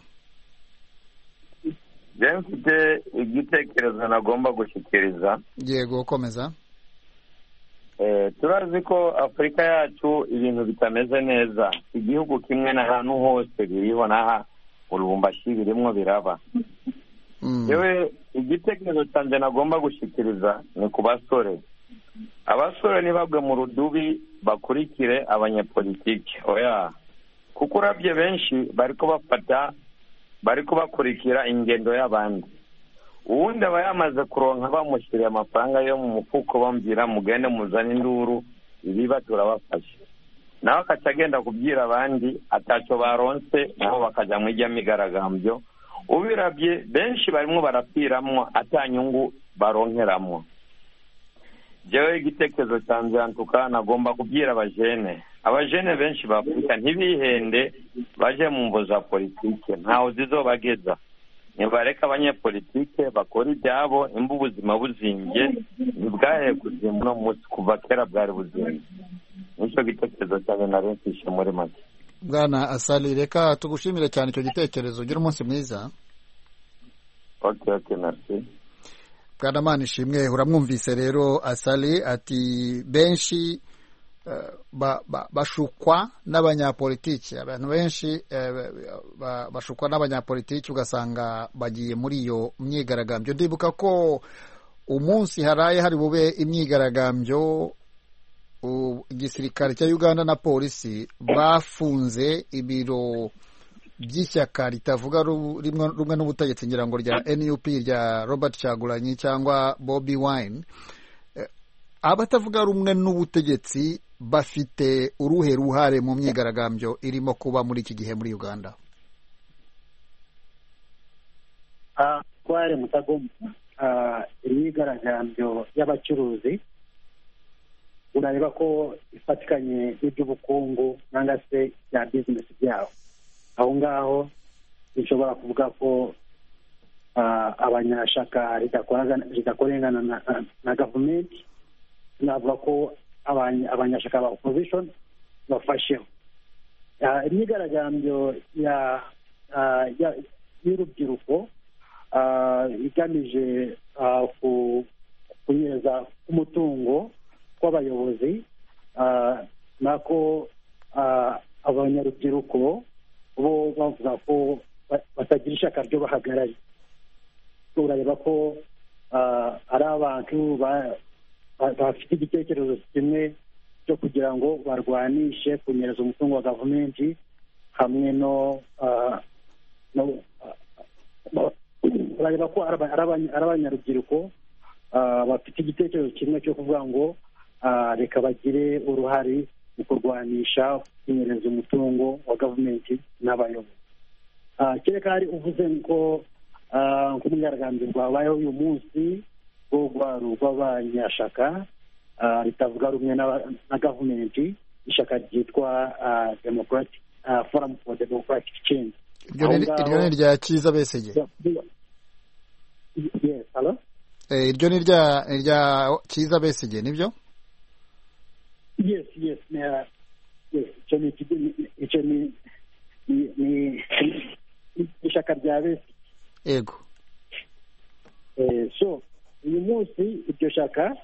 Mfite igitekerezo nagomba gushyikiriza. Yego, komeza. Turazi ko Afurika yacu ibintu bitameze neza. Igihugu kimwe n'ahantu hose biriho n'aha mu Lubumbashi birimo biraba. Yewe igitekerezo cyanjye nagomba gushyikiriza ni ku basore. Abasore ntibagwe mu rudubi bakurikire abanyepolitiki. Oya, kuko urabye benshi bariko bakurikira ingendo y'abandi. Uwundi aba yamaze kuronka bamushyiriye amafaranga yo mu mufuko bambwira mugende muzane induru ibiba turabafashe. Nawe akaca agenda kubwira abandi atacyo baronse, nabo bakajya mu ijya migaragambyo. Ubirabye benshi barimo barapfiramwo atanyungu baronkeramwo. Jewe igitekerezo cyanjye antuka nagomba kubwira abajene benshi b'Afurika ntibihende baje mu mvo za politike, ntaho zizobageza. Nibareka abanyepolitike bakora ibyabo, imba ubuzima buzimbye ntibwahe kuzimba no munsi kuva kera bwari buzimbye. Nicyo gitekerezo cyanjye narensishe muri make. Bwana Asali, reka tugushimire cyane icyo gitekerezo. Ugira umunsi mwiza. Okay, merci. Bwana Manishimwe, uramwumvise rero Asali ati benshi bashukwa n'abanyapolitiki. Abantu benshi bashukwa n'abanyapolitiki ugasanga bagiye muri iyo myigaragambyo. Ndibuka ko umunsi haraye hari bube imyigaragambyo, igisirikare cya Uganda na polisi bafunze ibiro by'ishyaka ritavuga rumwe n'ubutegetsi ngira ngo rya NUP rya Robert Kyagulanyi cyangwa Bobi Wine. Abatavuga rumwe n'ubutegetsi bafite uruhe ruhare mu myigaragambyo irimo kuba muri iki gihe muri Uganda? Kware mutagomba imyigaragambyo y'abacuruzi urareba ko ifatikanye n'iby'ubukungu nanga se ya business byabo. Aho ngaho bishobora kuvuga ko abanyashaka ridakorengana na gavumenti, navuga ko abanyashaka ba opposition bafasheho. Imyigaragambyo y'urubyiruko igamije kunyereza umutungo w'abayobozi, nako abanyarubyiruko bo bavuga ko batagira ishyaka ryo bahagarariye. Urareba ko ari abantu bafite igitekerezo kimwe cyo kugira ngo barwanishe kunyereza umutungo wa gavumenti hamwe urareba ko ari abanyarubyiruko bafite igitekerezo kimwe cyo kuvuga ngo reka bagire uruhare mu kurwanisha kunyereza umutungo wa gavumenti n'abayobozi. Kereka hari uvuze ngo nk'umwigaragambyo rwabayeho uyu munsi rw'abanyashaka ritavuga rumwe na gavumenti, ishyaka ryitwa forum for democratic change. iryo ni rya Kiza Besigye? Yes, hello? Iryo ni rya Kiza Besigye nibyo? Yes, icyo ni ishyaka rya Besigye. Yego. So uyu munsi iryo shyaka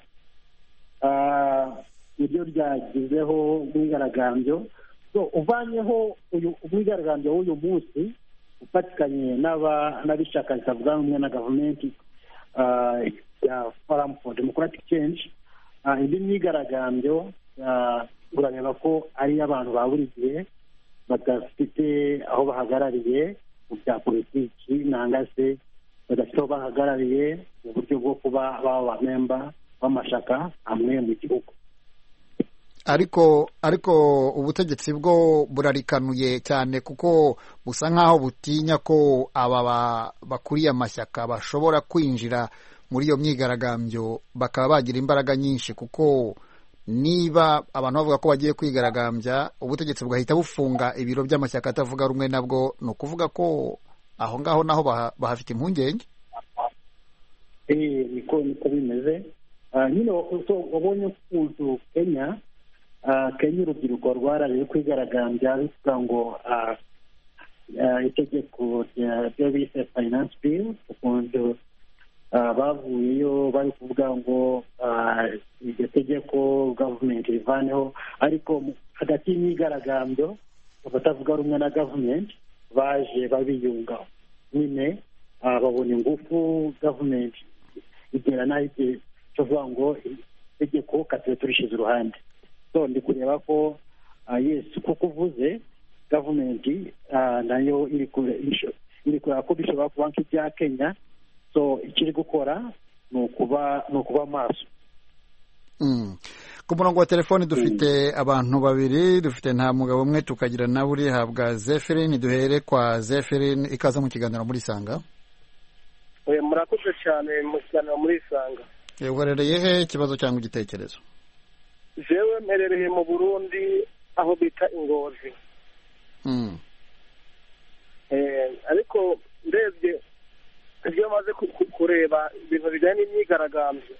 niryo ryagizeho umwigaragambyo. So uvanyeho umwigaragambyo w'uyu munsi ufatikanye n'ab'ishyaka ritavuga rumwe na gavumenti ya forum for democratic change, indi myigaragambyo urareba ko ari abantu ba buri gihe badafite aho bahagarariye mu bya politiki, nanga se badafite aho bahagarariye mu buryo bwo kuba baba bamemba b'amashyaka amwe mu gihugu. ariko ubutegetsi bwo burarikanuye cyane kuko busa nk'aho butinya ko aba bakuriye amashyaka bashobora kwinjira muri iyo myigaragambyo bakaba bagira imbaraga nyinshi, kuko niba abantu bavuga ko bagiye kwigaragambya ubutegetsi bugahita bufunga ibiro by'amashyaka atavuga rumwe nabwo, ni ukuvuga ko aho ngaho naho bahafite impungenge. niko bimeze. Nyine wabonye ukuntu Kenya urubyiruko rwarariye kwigaragambya bivuga ngo itegeko ryo bise finance bill, ukuntu bavuyeyo bari kuvuga ngo iryo tegeko gavumenti rivaneho, ariko hagati y'imyigaragambyo abatavuga rumwe na gavumenti baje babiyungaho, nyine babona ingufu gavumenti igera naho igihe cyo kuvuga ngo itegeko katube turishize uruhande. So ndi kureba ko yesu kuko uvuze gavumenti nayo iri kureba ko bishobora kuba nk'ibya Kenya. So ikiri gukora ni ukuba maso. Ku murongo wa telefoni dufite abantu babiri, dufite nta mugabo umwe tukagira na buri habwa Zephirine. Duhere kwa Zephirine, ikaza mu kiganiro muri Sanga. Murakoze cyane mu kiganiro muri Sanga. Uherereye he, ikibazo cyangwa igitekerezo? Jewe mperereye mu Burundi aho bita Ingozi. Ariko ndebye ibyo maze kureba ibintu bijyanye n'imyigaragambyo.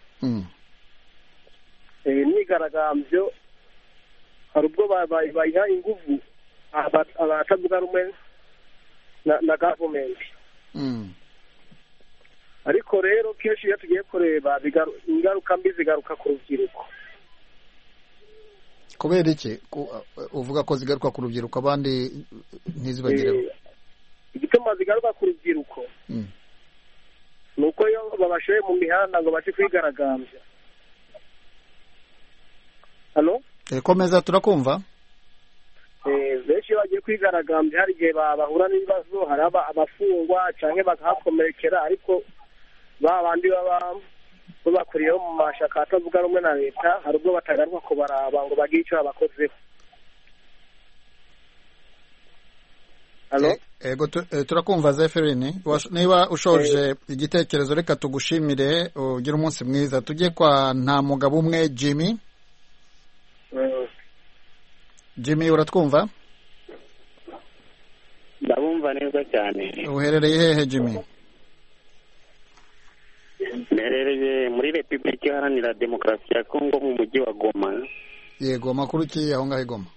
Imyigaragambyo hari ubwo bayiha ingufu abatavuga rumwe na gavumenti. Ariko rero kenshi iyo tugiye kureba ingaruka mbi zigaruka ku rubyiruko. Kubera iki uvuga ko zigaruka ku rubyiruko abandi ntizibagireho? Igituma zigaruka ku rubyiruko nuko iyo babashoye mu mihanda ngo baje kwigaragambya. Halo? Komeza turakumva. Benshi bagiye kwigaragambya hari igihe bahura n'ibibazo, hari abafungwa cyangwa bakahakomerekera, ariko babandi bakuriyeho mu mashyaka atavuga rumwe na leta hari ubwo batagaruka kubaraba ngo bagire icyo babakozeho. Halo? Ego turakumva Zephirine. Niba ushoje igitekerezo reka tugushimire, ugire umunsi mwiza. Tujye kwa nta mugabo umwe Jimmy. Jimmy uratwumva? Ndabumva neza cyane. Uherereye hehe Jimmy? Mherereye muri Repubulika Iharanira Demokarasi ya Kongo mu mujyi wa Goma. Yego, makuru ki aho ngaho Goma?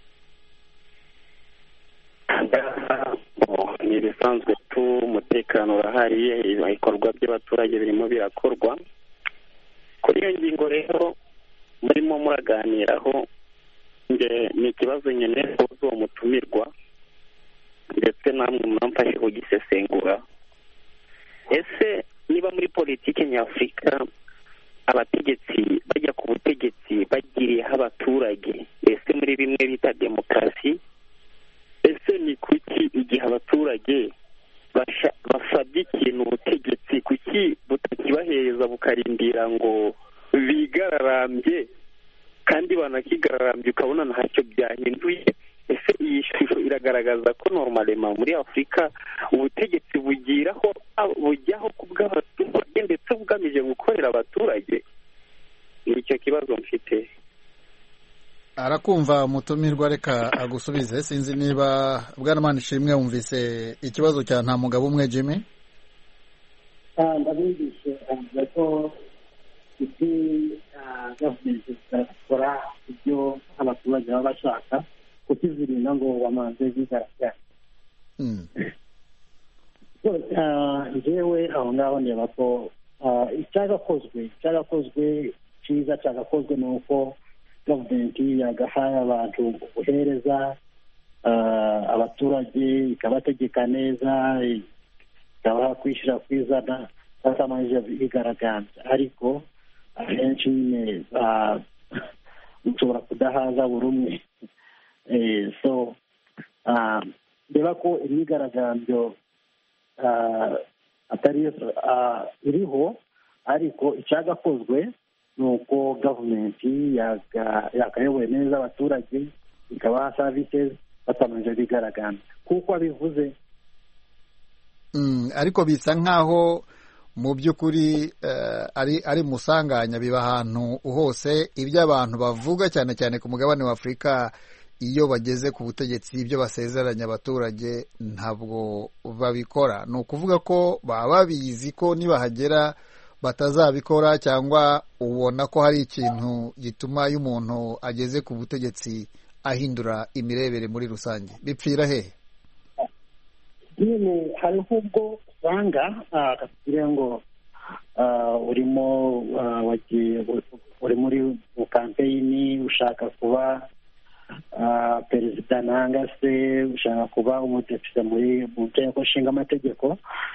Ni ibisanzwe umutekano urahari, ibikorwa by'abaturage birimo birakorwa. Kuri iyo ngingo rero murimo muraganiraho, ni ikibazo nyine uwo mutumirwa ndetse namwe mwamfashe kugisesengura. Ese niba muri politiki nyafurika abategetsi bajya ku butegetsi bagiriyeho abaturage, ese muri bimwe bita demokarasi, ese ni kuki igihe abaturage basabye ikintu ubutegetsi kuki butakibahereza bukarindira ngo bigararambye, kandi banakigararambye ukabona ntacyo byahinduye? ese iyi shusho iragaragaza ko normalement muri Afurika ubutegetsi bujyaho ku bw'abaturage ndetse bugamije gukorera abaturage? Ni icyo kibazo mfite. Arakumva mutumirwa, reka agusubize. Sinzi niba Bwana Manishimwe wumvise ikibazo cya nta mugabo umwe Jimmy. Ndabumvise ko gavumenti zikora ibyo abaturage baba bashaka kukizirinda ngo bamanze bigaragara. Njyewe aho ngaho ndeba ko icyagakozwe cyiza cyagakozwe ni uko gavumenti yagahaye abantu guhereza abaturage, ikabategeka neza, ikabaha kwishyira kwizana batamanje bigaragambya. Ariko ahenshi nyine mushobora kudahaza buri umwe. So ndeba ko imyigaragambyo atari iriho, ariko icyagakozwe ni uko gavumenti yakayoboye neza abaturage, ikabaha services batamanje bigaragambya kuko abivuze. Ariko bisa nkaho mu by'ukuri ari musanganya, biba ahantu hose ibyo abantu bavuga cyane cyane ku mugabane wa Afurika. Iyo bageze ku butegetsi, ibyo basezeranya abaturage ntabwo babikora. Ni ukuvuga ko baba babizi ko nibahagera batazabikora, cyangwa ubona ko hari ikintu gituma iyo umuntu ageze ku butegetsi ahindura imirebere muri rusange. Bipfira hehe? Nyine hariho ubwo usanga akatubwira ngo uri muri kampeyini, ushaka kuba perezida nanga se ushaka kuba umudepite mu nteko nshinga amategeko.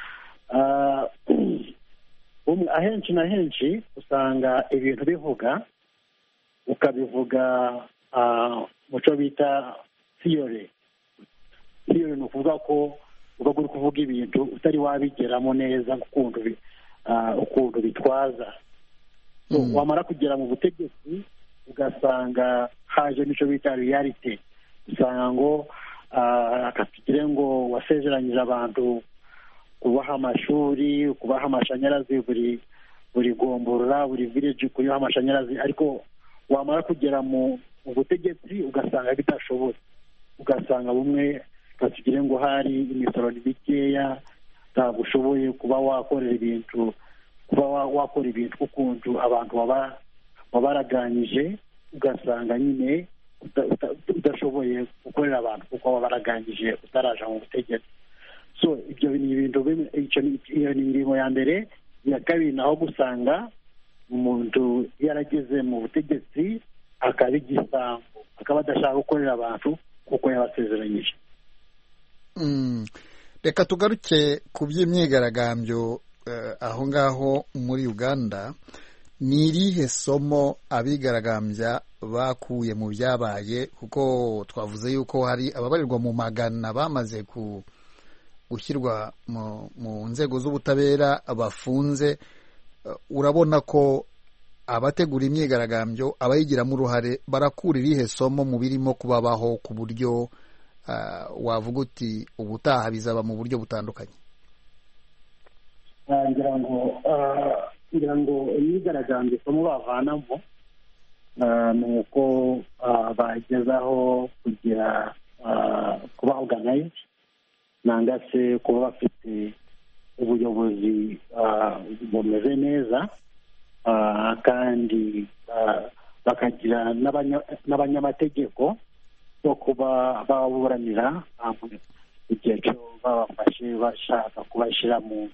Ahenshi na henshi usanga ibintu ukabivuga mu cyo bita theory. Theory ni ukuvuga ko uba uri kuvuga ibintu utari wabigeramo neza ukuntu bitwaza. Wamara kugera mu butegetsi ugasanga haje n'icyo bita reality. Usanga ngo akatugire ngo wasezeranyije abantu kubaha amashuri, kubaha amashanyarazi, buri gomborora, buri village kuriho amashanyarazi, ariko wamara kugera mu butegetsi ugasanga bidashoboye. Ugasanga bumwe katugire ngo hari imisoro mikeya, ntabwo ushoboye kuba wakora ibintu ukuntu abantu baba baraganyije. Ugasanga nyine udashoboye gukorera abantu kuko baba baraganyije utaraja mu butegetsi. So ibyo ni ibintu iyo ni imirimo ya mbere. Iya kabiri naho gusanga umuntu yarageze mu butegetsi akaba igisambo, akaba adashaka gukorera abantu kuko yabasezeranyije. Reka tugaruke ku by'imyigaragambyo aho ngaho muri Uganda. Ni irihe somo abigaragambya bakuye mu byabaye? Kuko twavuze yuko hari ababarirwa mu magana bamaze gushyirwa mu nzego z'ubutabera bafunze. Urabona ko abategura imyigaragambyo, abayigiramo uruhare, barakura irihe somo mu birimo kubabaho, ku buryo wavuga uti ubutaha bizaba mu buryo butandukanye? ngira ngo imyigaragambyo isomo bavanamo ni uko bagezaho kugira kuba organized, nanga se kuba bafite ubuyobozi bumeze neza, kandi bakagira n'abanyamategeko bo kuba baburanira igihe cyo babafashe bashaka kubajyana mu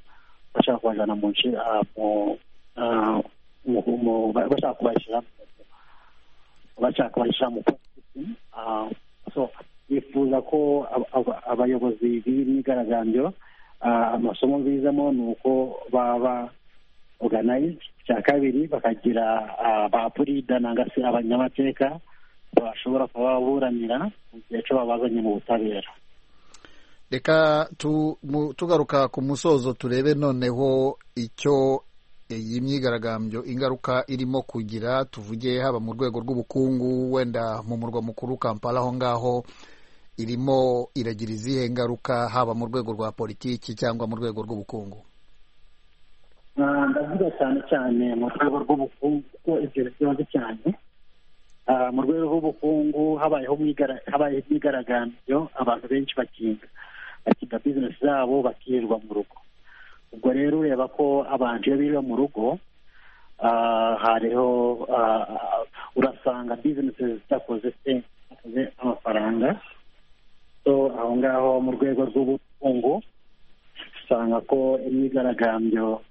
so bifuza ko abayobozi b'imyigaragambyo amasomo bizamo ni uko baba organized. Cya kabiri bakagira abapurida nanga se abanyamateka bashobora kuba baburanira mu gihe cyo babazanye mu butabera. Reka tugaruka ku musozo turebe noneho icyo iyi myigaragambyo ingaruka irimo kugira, tuvuge haba mu rwego rw'ubukungu, wenda mu murwa mukuru Kampala aho ngaho irimo iragira izihe ngaruka haba mu rwego rwa politiki cyangwa mu rwego rw'ubukungu? ndavuga cyane cyane mu rwego rw'ubukungu kuko ibyo bibazo cyane. Mu rwego rw'ubukungu habayeho imyigaragambyo, abantu benshi bakinga bizinesi zabo bakirirwa mu rugo. ubwo rero ureba ko abantu iyo birirwa mu rugo hariho urasanga bizinesi zidakoze amafaranga. So aho ngaho mu rwego rw'ubukungu usanga ko imyigaragambyo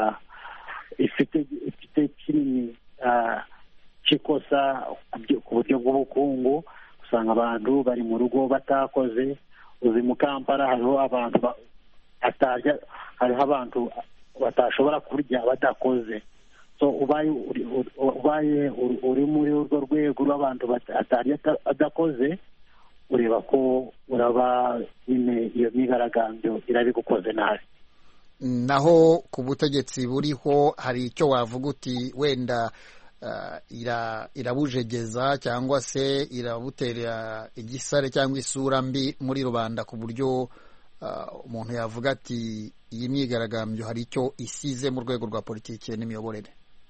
ifite kinini cy'ikosa ku buryo bw'ubukungu. Usanga abantu bari mu rugo batakoze. Uzi mu Kampala hariho abantu hariho abantu batashobora kurya badakoze. So ubaye uri muri urwo rwego rw'abantu batarya adakoze, ureba ko uraba nyine iyo myigaragambyo irabigukoze nabi. Naho ku butegetsi buriho hari icyo wavuga uti wenda irabujegeza cyangwa se irabutera igisare cyangwa isura mbi muri rubanda ku buryo umuntu yavuga ati iyi myigaragambyo hari icyo isize mu rwego rwa politiki n'imiyoborere?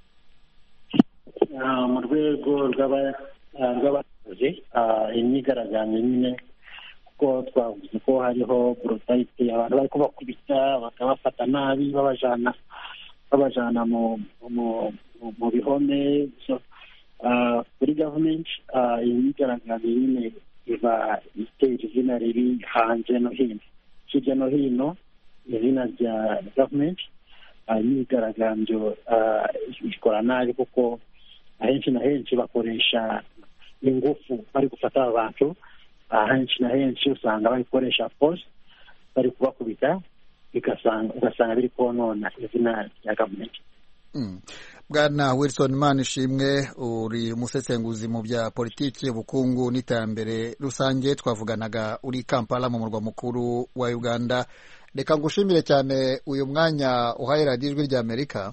Mu rwego rw'abakozi imyigaragambyo nyine kuko twavuze ko hariho brutality, abantu bari kubakubita bakabafata nabi babajana mu bihome. Kuri gavumenti iyi myigaragambyo nyine iba itera izina ribi hanze no hino, hirya no hino izina rya gavumenti. Imyigaragambyo ikora nabi kuko ahenshi na henshi bakoresha ingufu bari gufata abantu. Ahenshi na henshi usanga bayikoresha force bari kubakubita, ugasanga biri konona izina rya gavumenti. Bwana Wilson Manishimwe, uri umusesenguzi mu bya politiki, ubukungu n'iterambere rusange. Twavuganaga uri Kampala mu murwa mukuru wa Uganda. Reka ngushimire cyane uyu mwanya uhaye radiyo Ijwi ry'Amerika.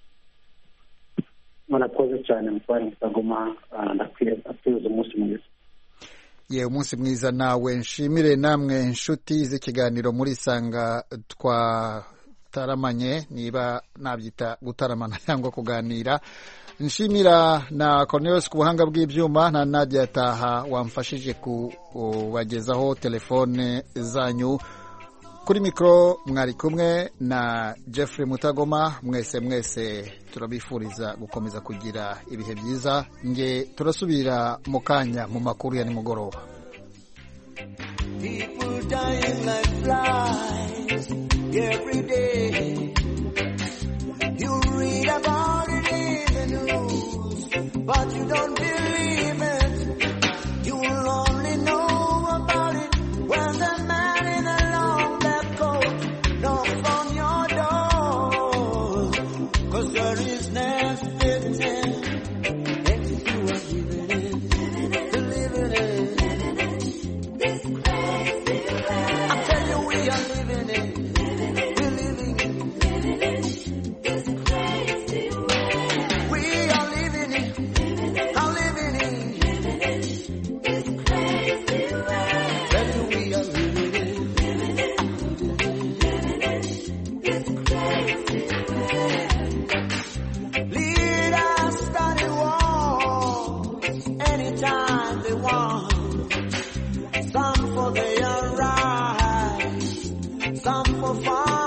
Murakoze cyane Mutware Mutagoma, ndakwifuza umunsi mwiza. Umunsi mwiza nawe. Nshimire namwe inshuti z'ikiganiro muri Sanga twataramanye, niba nabyita gutaramana cyangwa kuganira. Nshimira na Cornelius ku buhanga bw'ibyuma, na Nadia Taha wamfashije kubagezaho telefone zanyu. Kuri mikro mwari kumwe na Jeffrey Mutagoma. Mwese turabifuriza gukomeza kugira ibihe byiza. Nge turasubira mu kanya mu makuru ya nimugoroba. People dying like flies every day. You read about it in the news, but you don't believe it. You will only know about it when the man in the long black coat knocks on your door. 'Cause there is next victim, and you are living it. This crazy world. I tell you, we are living it. We're living it. This crazy world. We are living it. I'm living it. This crazy world. Tell you, we are living it. This crazy world. Leaders started wars anytime they want. Some for their rights, some for fun.